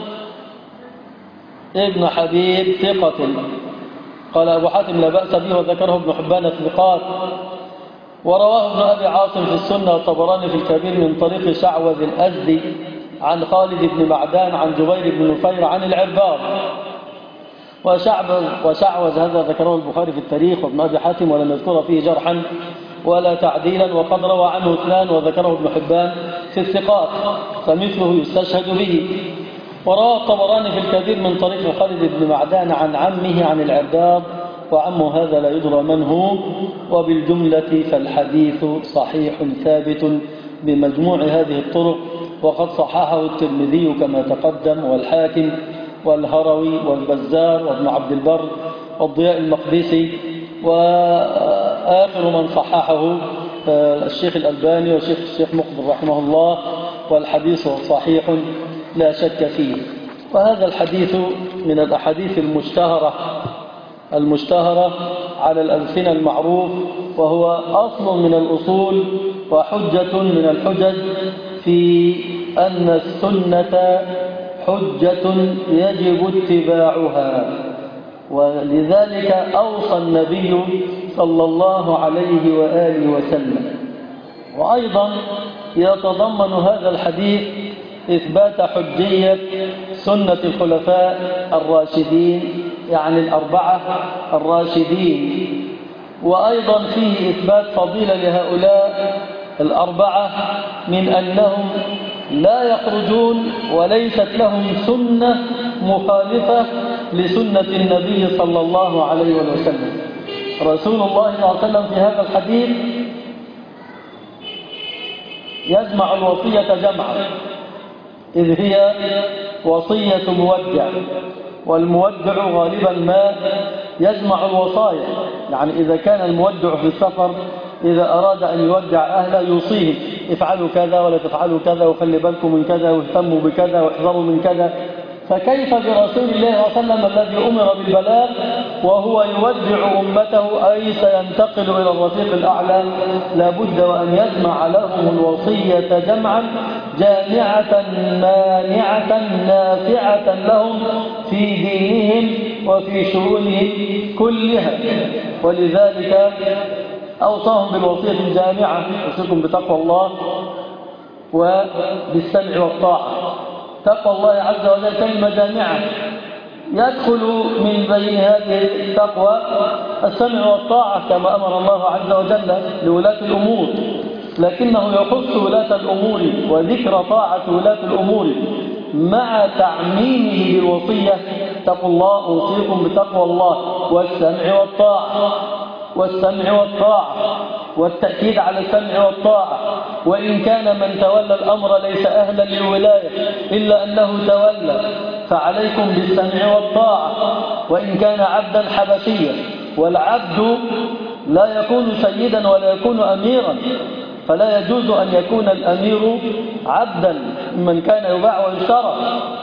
ابن حبيب ثقة، قال أبو حاتم لا بأس به وذكره ابن حبان الثقات. ورواه ابن أبي عاصم في السنة والطبراني في الكبير من طريق شعوذ الأزدي عن خالد بن معدان عن جبير بن نفير عن العرباض. وشعوذ هذا ذكره البخاري في التاريخ وابن أبي حاتم ولم يذكر فيه جرحا ولا تعديلا، وقد روى عنه اثنان وذكره ابن حبان في الثقات، فمثله يستشهد به. وروى الطبراني في الكبير من طريق خالد بن معدان عن عمه عن العرباض، وعمه هذا لا يدرى من هو. وبالجملة فالحديث صحيح ثابت بمجموع هذه الطرق، وقد صححه الترمذي كما تقدم والحاكم والهروي والبزار وابن عبد البر والضياء المقدسي، وآخر من صححه الشيخ الألباني والشيخ الشيخ مقبل رحمه الله، والحديث صحيح لا شك فيه. وهذا الحديث من الأحاديث المشتهرة المشتهرة على الألسنة المعروف، وهو أصل من الأصول وحجة من الحجج في أن السنة حجة يجب اتباعها. ولذلك أوصى النبي صلى الله عليه وآله وسلم. وأيضا يتضمن هذا الحديث إثبات حجية سنة الخلفاء الراشدين، يعني الأربعة الراشدين. وأيضا فيه إثبات فضيلة لهؤلاء الأربعة من أنهم لا يخرجون وليست لهم سنة مخالفة لسنة النبي صلى الله عليه وسلم. رسول الله صلى الله عليه وسلم في هذا الحديث يجمع الوصية جمعا، إذ هي وصية مودع، والمودع غالبا ما يجمع الوصايا، يعني إذا كان المودع في السفر إذا أراد أن يودع أهله يوصيهم افعلوا كذا ولا تفعلوا كذا وخلي بالكم من كذا واهتموا بكذا واحذروا من كذا. فكيف برسول الله صلى الله عليه وسلم الذي أمر بالبلاغ وهو يودع أمته أي سينتقل إلى الرفيق الأعلى؟ لابد وأن يجمع لهم الوصية جمعا جامعة مانعة نافعة لهم في دينهم وفي شؤونهم كلها. ولذلك أوصاهم بالوصية الجامعة، أوصيكم بتقوى الله وبالسمع والطاعة. تقوى الله عز وجل كلمة جامعة، يدخل من بين هذه التقوى السمع والطاعة كما أمر الله عز وجل لولاة الأمور، لكنه يخص ولاة الأمور وذكر طاعة ولاة الأمور مع تعميمه بالوصية اتقوا الله أوصيكم بتقوى الله والسمع والطاعة والسمع والطاعة والتأكيد على السمع والطاعة. وإن كان من تولى الأمر ليس أهلا للولاية إلا أنه تولى فعليكم بالسمع والطاعة. وإن كان عبدا حبشيا، والعبد لا يكون سيدا ولا يكون أميرا، فلا يجوز أن يكون الأمير عبدا من كان يباع ويشترى،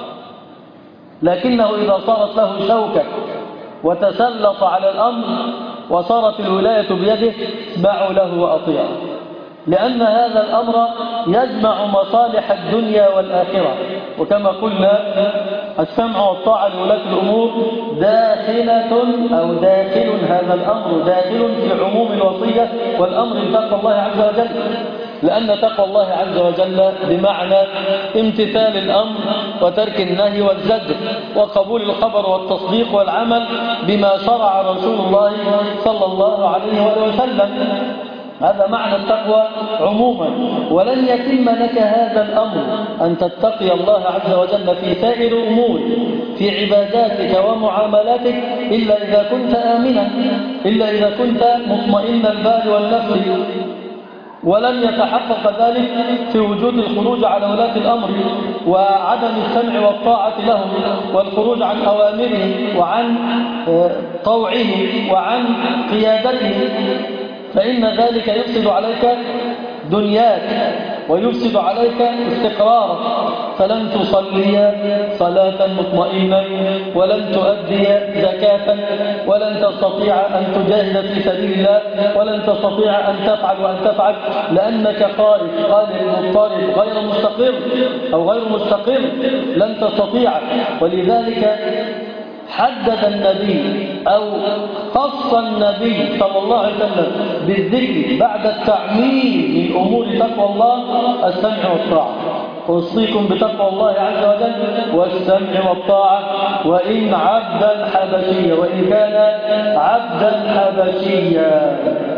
لكنه إذا صارت له شوكة وتسلط على الأمر وصارت الولاية بيده اسمعوا له وأطيعوا، لأن هذا الأمر يجمع مصالح الدنيا والآخرة. وكما قلنا السمع والطاعة لولاة الأمور داخلة أو داخل هذا الأمر داخل في عموم الوصية والأمر بتقوى الله عز وجل، لأن تقوى الله عز وجل بمعنى امتثال الأمر وترك النهي والزجر وقبول الخبر والتصديق والعمل بما شرع رسول الله صلى الله عليه وسلم. هذا معنى التقوى عموما. ولن يتم لك هذا الأمر أن تتقي الله عز وجل في سائر الأمور في عباداتك ومعاملاتك إلا إذا كنت آمنا، إلا إذا كنت مطمئن البال والنفس. ولن يتحقق ذلك في وجود الخروج على ولاة الأمر وعدم السمع والطاعة لهم والخروج عن أوامره وعن طوعه وعن قيادته، فإن ذلك يفسد عليك دنياك ويفسد عليك استقرارك، فلن تصلي صلاة مطمئنة ولن تؤدي زكاة ولن تستطيع أن تجاهد في سبيل الله ولن تستطيع أن تفعل وأن تفعل لأنك خارج قالب مضطرب غير مستقر أو غير مستقر، لن تستطيع. ولذلك حدد النبي أو خص النبي صلى الله عليه وسلم بالذكر بعد التعميم من أمور تقوى الله السمع والطاعة. أوصيكم بتقوى الله عز وجل والسمع والطاعة وإن عبدا حبشيا، وإن كان عبدا حبشيا.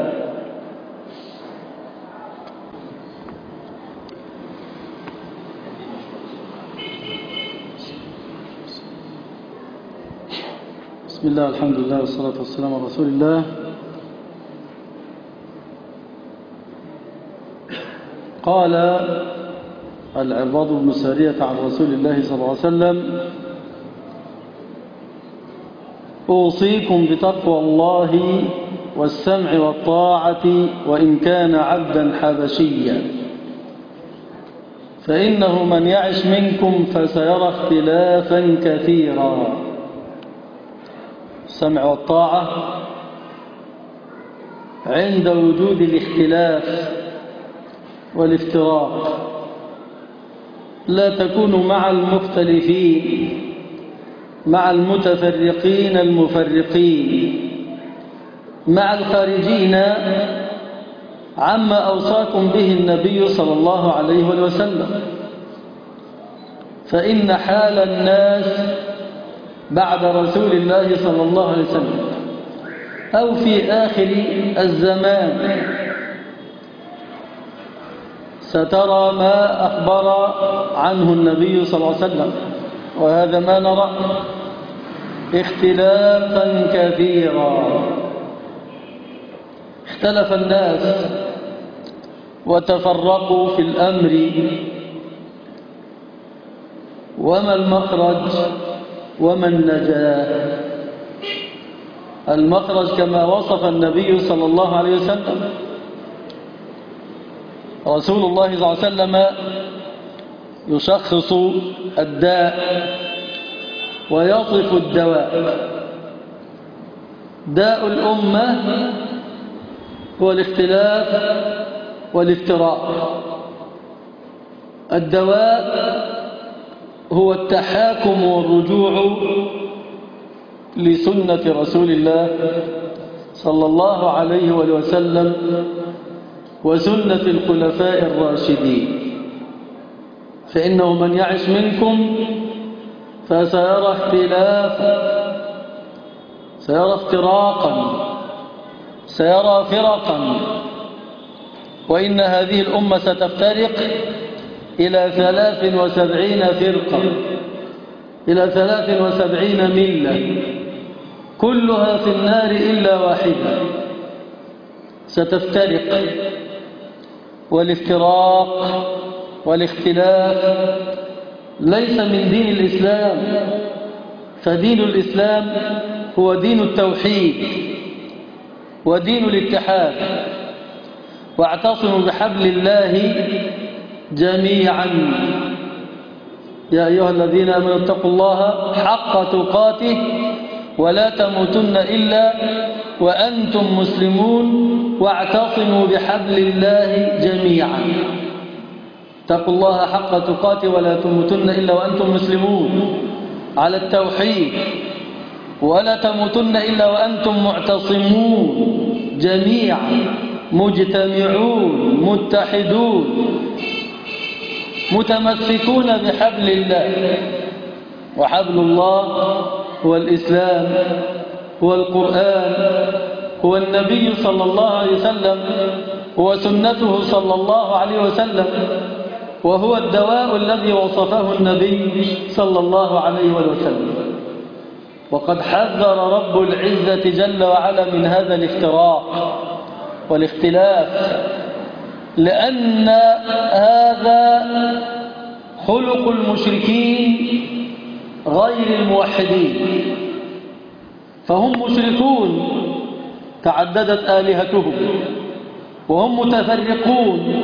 بسم الله الحمد لله والصلاة والسلام على رسول الله. قال العرباض بن سارية عن رسول الله صلى الله عليه وسلم: أوصيكم بتقوى الله والسمع والطاعة وإن كان عبدا حبشيا، فإنه من يعش منكم فسيرى اختلافا كثيرا. السمع والطاعة عند وجود الاختلاف والافتراق، لا تكون مع المختلفين مع المتفرقين المفرقين مع الخارجين عما أوصاكم به النبي صلى الله عليه وسلم. فإن حال الناس بعد رسول الله صلى الله عليه وسلم أو في آخر الزمان سترى ما أخبر عنه النبي صلى الله عليه وسلم، وهذا ما نرى اختلافا كثيرا. اختلف الناس وتفرقوا في الأمر، وما المخرج وما النجاة؟ المخرج كما وصف النبي صلى الله عليه وسلم. رسول الله صلى الله عليه وسلم يشخص الداء ويصف الدواء. داء الأمة هو الاختلاف والافتراق، الدواء هو التحاكم والرجوع لسنة رسول الله صلى الله عليه وسلم وسنة الخلفاء الراشدين. فإنه من يعش منكم فسيرى اختلافا، سيرى افتراقا، سيرى فرقا، وإن هذه الأمة ستفترق إلى ثلاث وسبعين فرقة. إلى ثلاث وسبعين ملة كلها في النار إلا واحدة ستفترق. والافتراق والاختلاف ليس من دين الإسلام، فدين الإسلام هو دين التوحيد ودين الاتحاد. واعتصموا بحبل الله جميعا يا أيها الذين آمنوا اتقوا الله حق تقاته ولا تموتن إلا وأنتم مسلمون واعتصموا بحبل الله جميعا. اتقوا الله حق تقاته ولا تموتن إلا وأنتم مسلمون على التوحيد، ولا تموتن إلا وأنتم معتصمون جميعا مجتمعون متحدون متمسكون بحبل الله. وحبل الله هو الإسلام، هو القرآن، هو النبي صلى الله عليه وسلم، هو سنته صلى الله عليه وسلم، وهو الدواء الذي وصفه النبي صلى الله عليه وسلم. وقد حذر رب العزة جل وعلا من هذا الافتراق والاختلاف، لأن هذا خلق المشركين غير الموحدين، فهم مشركون تعددت آلهتهم، وهم متفرقون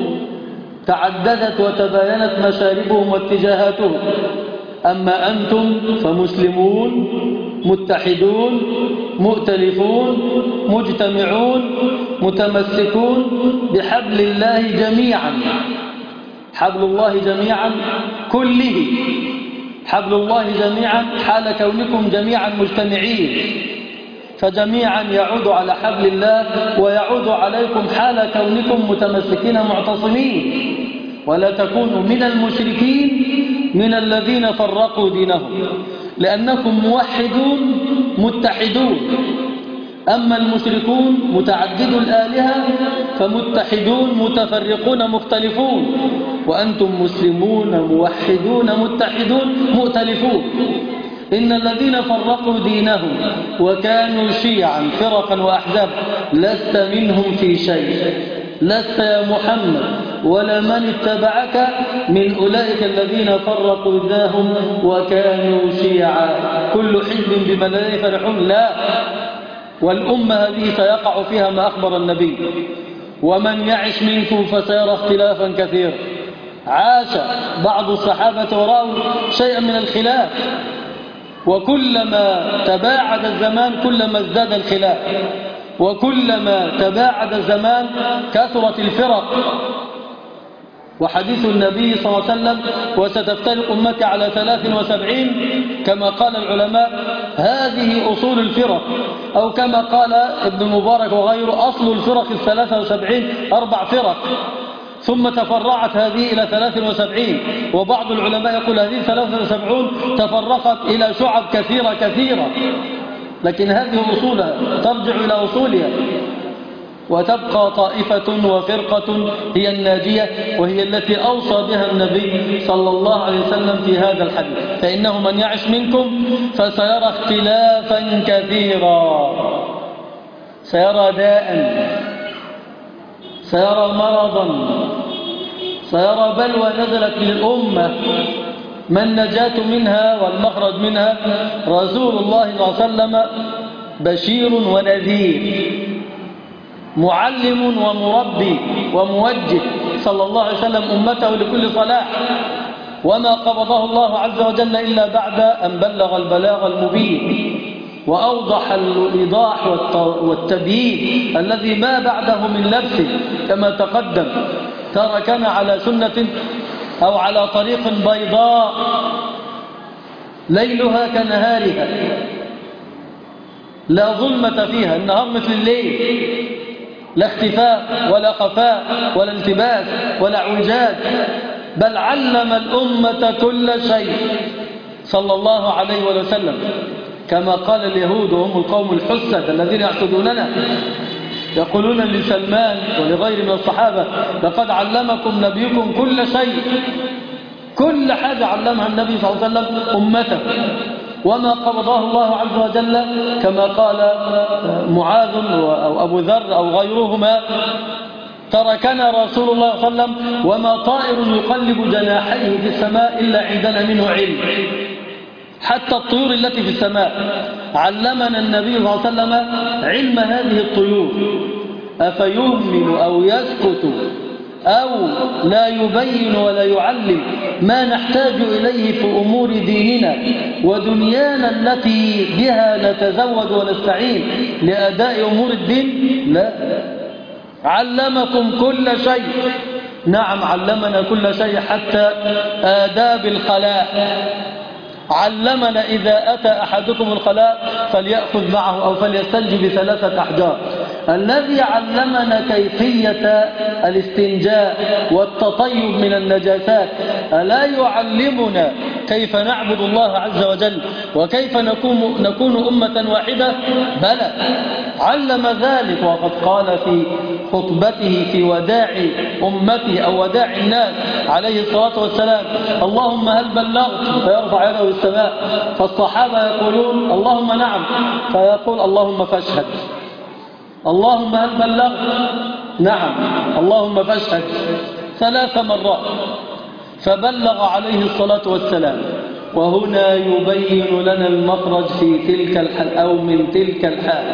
تعددت وتباينت مشاربهم واتجاهاتهم. أما أنتم فمسلمون متحدون مؤتلفون مجتمعون متمسكون بحبل الله جميعا. حبل الله جميعا كله، حبل الله جميعا حال كونكم جميعا مجتمعين، فجميعا يعود على حبل الله ويعود عليكم حال كونكم متمسكين معتصمين. ولا تكونوا من المشركين من الذين فرقوا دينهم، لأنكم موحدون متحدون. أما المشركون متعدد الآلهة فمتحدون متفرقون مختلفون، وأنتم مسلمون موحدون متحدون مؤتلفون. إن الذين فرقوا دينهم وكانوا شيعا فرقا وأحزابا لست منهم في شيء، لست يا محمد ولا من اتبعك من أولئك الذين فرقوا دينهم وكانوا شيعا كل حزب بما لديه فرحون. لا، والأمة هذه سيقع فيها ما أخبر النبي: ومن يعش منكم فسيرى اختلافا كثيرا. عاش بعض الصحابة ورأوا شيئا من الخلاف، وكلما تباعد الزمان كلما ازداد الخلاف، وكلما تباعد الزمان كثرت الفرق. وحديث النبي صلى الله عليه وسلم: وستفترق أمتي على ثلاث وسبعين، كما قال العلماء هذه أصول الفرق، أو كما قال ابن المبارك وغيره أصل الفرق الثلاثة وسبعين أربع فرق، ثم تفرعت هذه إلى ثلاث وسبعين. وبعض العلماء يقول هذه ثلاث وسبعون تفرقت إلى شعب كثيرة كثيرة، لكن هذه أصولها ترجع إلى أصولها، وتبقى طائفة وفرقة هي الناجية، وهي التي أوصى بها النبي صلى الله عليه وسلم في هذا الحديث: فإنه من يعش منكم فسيرى اختلافا كثيرا، سيرى داء، سيرى مرضا، سيرى بلوى نزلت للأمة ما النجاة منها والمخرج منها. رسول الله صلى الله عليه وسلم بشير ونذير، معلم ومربي وموجه صلى الله عليه وسلم أمته لكل صلاح، وما قبضه الله عز وجل إلا بعد أن بلغ البلاغ المبين وأوضح الإيضاح والتبيين الذي ما بعده من لبس كما تقدم. تركنا على سنة أو على طريق بيضاء ليلها كنهارها، لا ظلمة فيها، النهار مثل الليل، لا اختفاء ولا خفاء ولا التباس ولا اعوجاج، بل علم الأمة كل شيء صلى الله عليه وسلم، كما قال اليهود وهم القوم الحسد الذين يحسدوننا، يقولون لسلمان ولغير من الصحابة: لقد علمكم نبيكم كل شيء. كل حاجة علمها النبي صلى الله عليه وسلم أمته، وما قبضه الله عز وجل كما قال معاذ أو أبو ذر أو غيرهما: تركنا رسول الله صلى الله عليه وسلم وما طائر يقلب جناحيه في السماء إلا عندنا منه علم. حتى الطيور التي في السماء علمنا النبي صلى الله عليه وسلم علم هذه الطيور. أفيهمل أو يسكت أو لا يبين ولا يعلم ما نحتاج إليه في أمور ديننا ودنيانا التي بها نتزود ونستعين لأداء أمور الدين؟ لا، علمكم كل شيء. نعم علمنا كل شيء حتى آداب الخلاء. علمنا إذا أتى أحدكم الخلاء فليأخذ معه أو فليستنجي بثلاثة أحجار. الذي علمنا كيفية الاستنجاء والتطيب من النجاسات ألا يعلمنا كيف نعبد الله عز وجل وكيف نكون, نكون أمة واحدة؟ بلى، علم ذلك. وقد قال في خطبته في وداع أمته أو وداع الناس عليه الصلاة والسلام: اللهم هل بلغت؟ فيرفع يده السماء، فالصحابة يقولون: اللهم نعم، فيقول: اللهم فاشهد. اللهم هل بلغت؟ نعم. اللهم فاشهد. ثلاث مرات، فبلغ عليه الصلاة والسلام. وهنا يبين لنا المخرج في تلك الحال أو من تلك الحالة.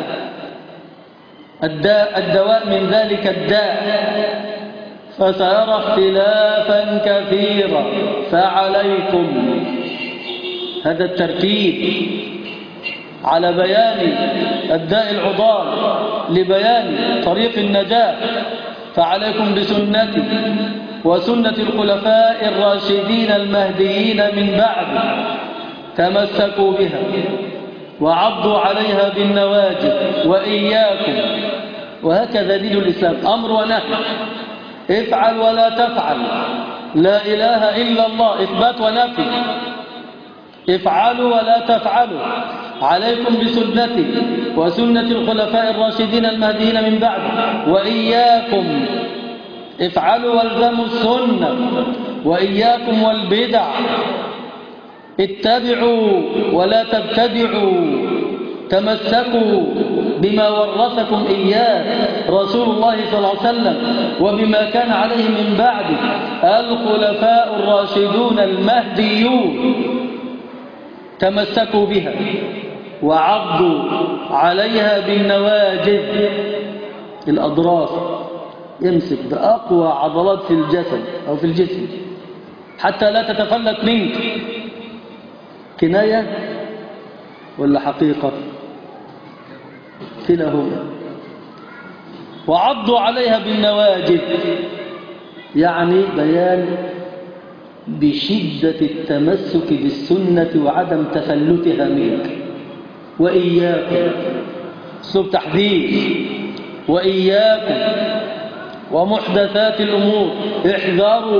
الداء الدواء من ذلك الداء. فسيرى اختلافا كثيرا فعليكم، هذا الترتيب على بيان الداء العضال لبيان طريق النجاة. فعليكم بسنتي وسنة الخلفاء الراشدين المهديين من بعد، تمسكوا بها وعضوا عليها بالنواجذ، وإياكم. وهكذا دين الإسلام، أمر ونهي، افعل ولا تفعل، لا إله إلا الله، إثبات ونفي، افعلوا ولا تفعلوا. عليكم بسنتي وسنة الخلفاء الراشدين المهديين من بعد، وإياكم، افعلوا والزموا السنة، وإياكم والبدع، اتبعوا ولا تبتدعوا، تمسكوا بما ورثكم إياه رسول الله صلى الله عليه وسلم وبما كان عليه من بعد الخلفاء الراشدون المهديون، تمسكوا بها وعضوا عليها بالنواجذ، الأضراس، يمسك بأقوى عضلات في الجسد أو في الجسم حتى لا تتفلت منك. كناية ولا حقيقة؟ كلاهما. وعضوا عليها بالنواجذ يعني بيان بشدة التمسك بالسنة وعدم تفلتها منك. وإياكم، اسلوب تحذير، وإياكم ومحدثات الأمور، احذروا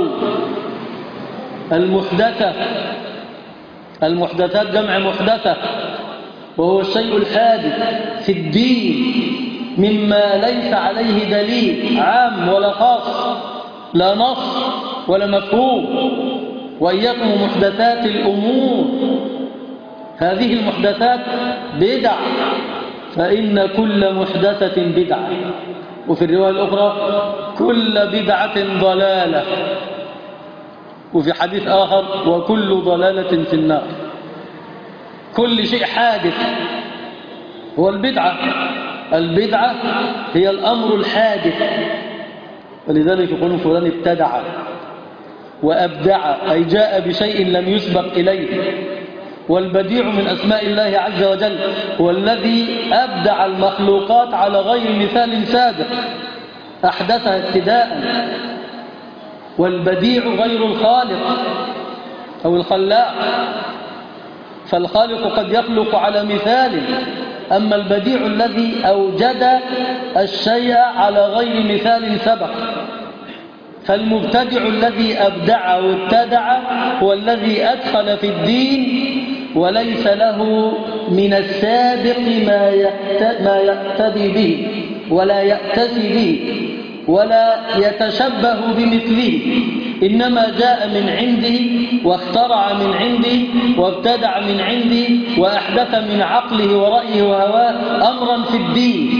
المحدثة. المحدثات جمع محدثة، وهو الشيء الحادث في الدين مما ليس عليه دليل عام ولا خاص، لا نص ولا مفهوم. وإياكم محدثات الأمور، هذه المحدثات بدع، فإن كل محدثة بدعة. وفي الرواية الأخرى: كل بدعة ضلالة. وفي حديث آخر: وكل ضلالة في النار. كل شيء حادث هو البدعة. البدعة هي الأمر الحادث، ولذلك يقولون فلان ابتدع وأبدع، أي جاء بشيء لم يسبق إليه. والبديع من أسماء الله عز وجل هو الذي أبدع المخلوقات على غير مثال سابق، أحدثها ابتداء. والبديع غير الخالق أو الخلاق، فالخالق قد يخلق على مثال، أما البديع الذي أوجد الشيء على غير مثال سبق. فالمبتدع الذي أبدع وابتدع هو الذي أدخل في الدين وليس له من السابق ما يقتدي به ولا يأتسي به ولا يتشبه بمثله، إنما جاء من عنده واخترع من عنده وابتدع من عنده وأحدث من عقله ورأيه وهواه أمرا في الدين.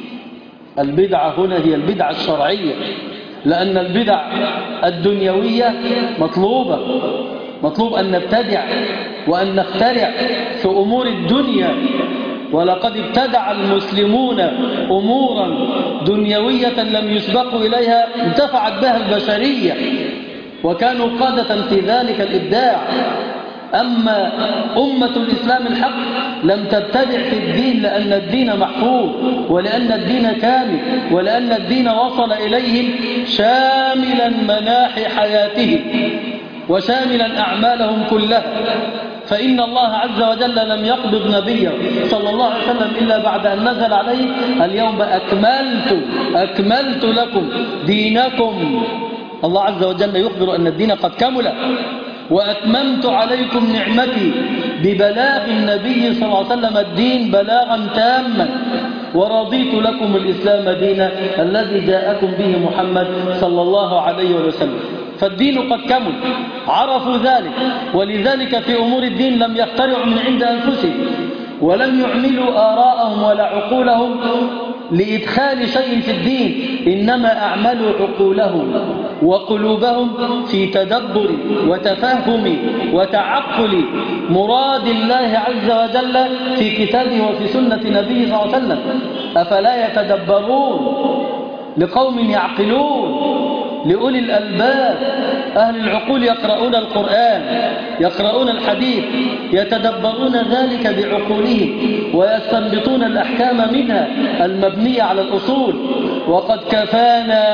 البدعة هنا هي البدعة الشرعية، لأن البدع الدنيوية مطلوبة، مطلوب أن نبتدع وأن نخترع في أمور الدنيا. ولقد ابتدع المسلمون أمورا دنيوية لم يسبقوا إليها انتفعت بها البشرية، وكانوا قادة في ذلك الإبداع. أما أمة الإسلام الحق لم تبتدع في الدين، لأن الدين محفوظ، ولأن الدين كامل، ولأن الدين وصل إليهم شاملا مناحي حياتهم وشاملا أعمالهم كلها. فإن الله عز وجل لم يقبض نبيه صلى الله عليه وسلم إلا بعد أن نزل عليه اليوم أكملت أكملت لكم دينكم. الله عز وجل يخبر أن الدين قد كمل، وأتممت عليكم نعمتي ببلاغ النبي صلى الله عليه وسلم الدين بلاغا تاما، ورضيت لكم الإسلام دينا الذي جاءكم به محمد صلى الله عليه وسلم. فالدين قد كمل، عرفوا ذلك، ولذلك في أمور الدين لم يخترعوا من عند أنفسهم، ولم يعملوا آراءهم ولا عقولهم لإدخال شيء في الدين، إنما أعملوا عقولهم وقلوبهم في تدبر وتفهم وتعقل مراد الله عز وجل في كتابه وفي سنة نبيه صلى الله عليه وسلم. أفلا يتدبرون؟ لقوم يعقلون، لأولي الألباب. أهل العقول يقرؤون القرآن، يقرؤون الحديث، يتدبرون ذلك بعقولهم ويستنبطون الأحكام منها المبنية على الأصول. وقد كفانا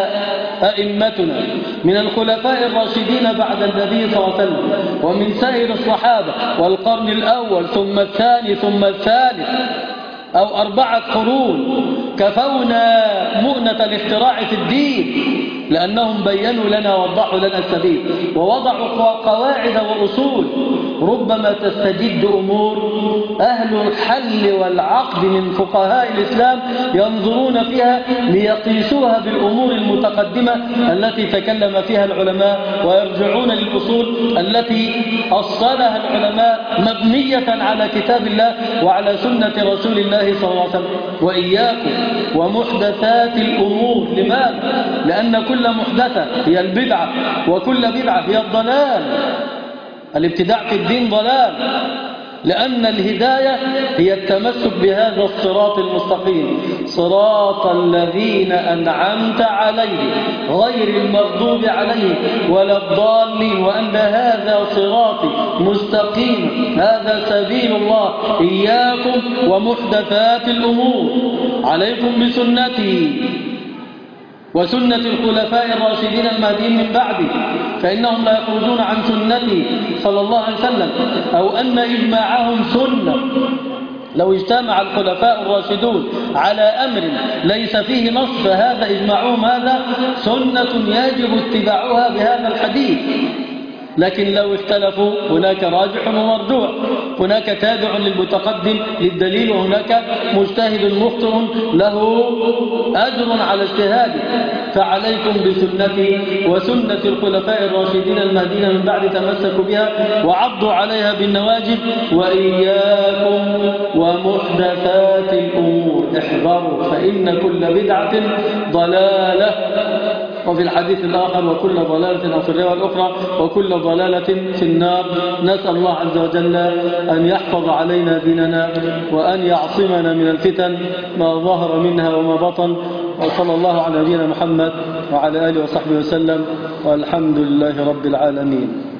أئمتنا من الخلفاء الراشدين بعد النبي صلى الله عليه وسلم ومن سائر الصحابة والقرن الأول ثم الثاني ثم الثالث أو أربعة قرون، كفونا مؤنة الاختراع في الدين، لأنهم بيّنوا لنا ووضحوا لنا السبيل ووضعوا قواعد وأصول. ربما تستجد أمور أهل الحل والعقد من فقهاء الإسلام ينظرون فيها ليقيسوها بالأمور المتقدمة التي تكلم فيها العلماء، ويرجعون للأصول التي أصلها العلماء مبنية على كتاب الله وعلى سنة رسول الله صلى الله عليه وسلم. وإياكم ومحدثات الأمور. لماذا؟ لأن كل محدثة هي البدعة، وكل بدعة هي الضلال. الابتداع في الدين ضلال، لأن الهداية هي التمسك بهذا الصراط المستقيم، صراط الذين أنعمت عليهم غير المغضوب عليهم ولا الضالين، وأن هذا صراطي مستقيم، هذا سبيل الله. إياكم ومحدثات الأمور، عليكم بسنتي وسنة الخلفاء الراشدين المهديين من بعدي، فإنهم لا يخرجون عن سنتي صلى الله عليه وسلم، أو أن إجماعهم سنة. لو اجتمع الخلفاء الراشدون على أمر ليس فيه نص فهذا إجماعهم هذا سنة يجب اتباعها بهذا الحديث. لكن لو اختلفوا هناك راجح ومرجوح، هناك تابع للمتقدم للدليل، وهناك مجتهد مخطئ له أجر على اجتهاده. فعليكم بسنتي وسنة الخلفاء الراشدين المهديين من بعد، تمسكوا بها وعضوا عليها بالنواجذ. وإياكم ومحدثات الأمور، احذروا فإن كل بدعة ضلالة. وفي الحديث الآخر وكل ضلالة، أو في الرواية الأخرى وكل ضلالة في النار. نسأل الله عز وجل أن يحفظ علينا ديننا وأن يعصمنا من الفتن ما ظهر منها وما بطن. وصلى الله على نبينا محمد وعلى آله وصحبه وسلم، والحمد لله رب العالمين.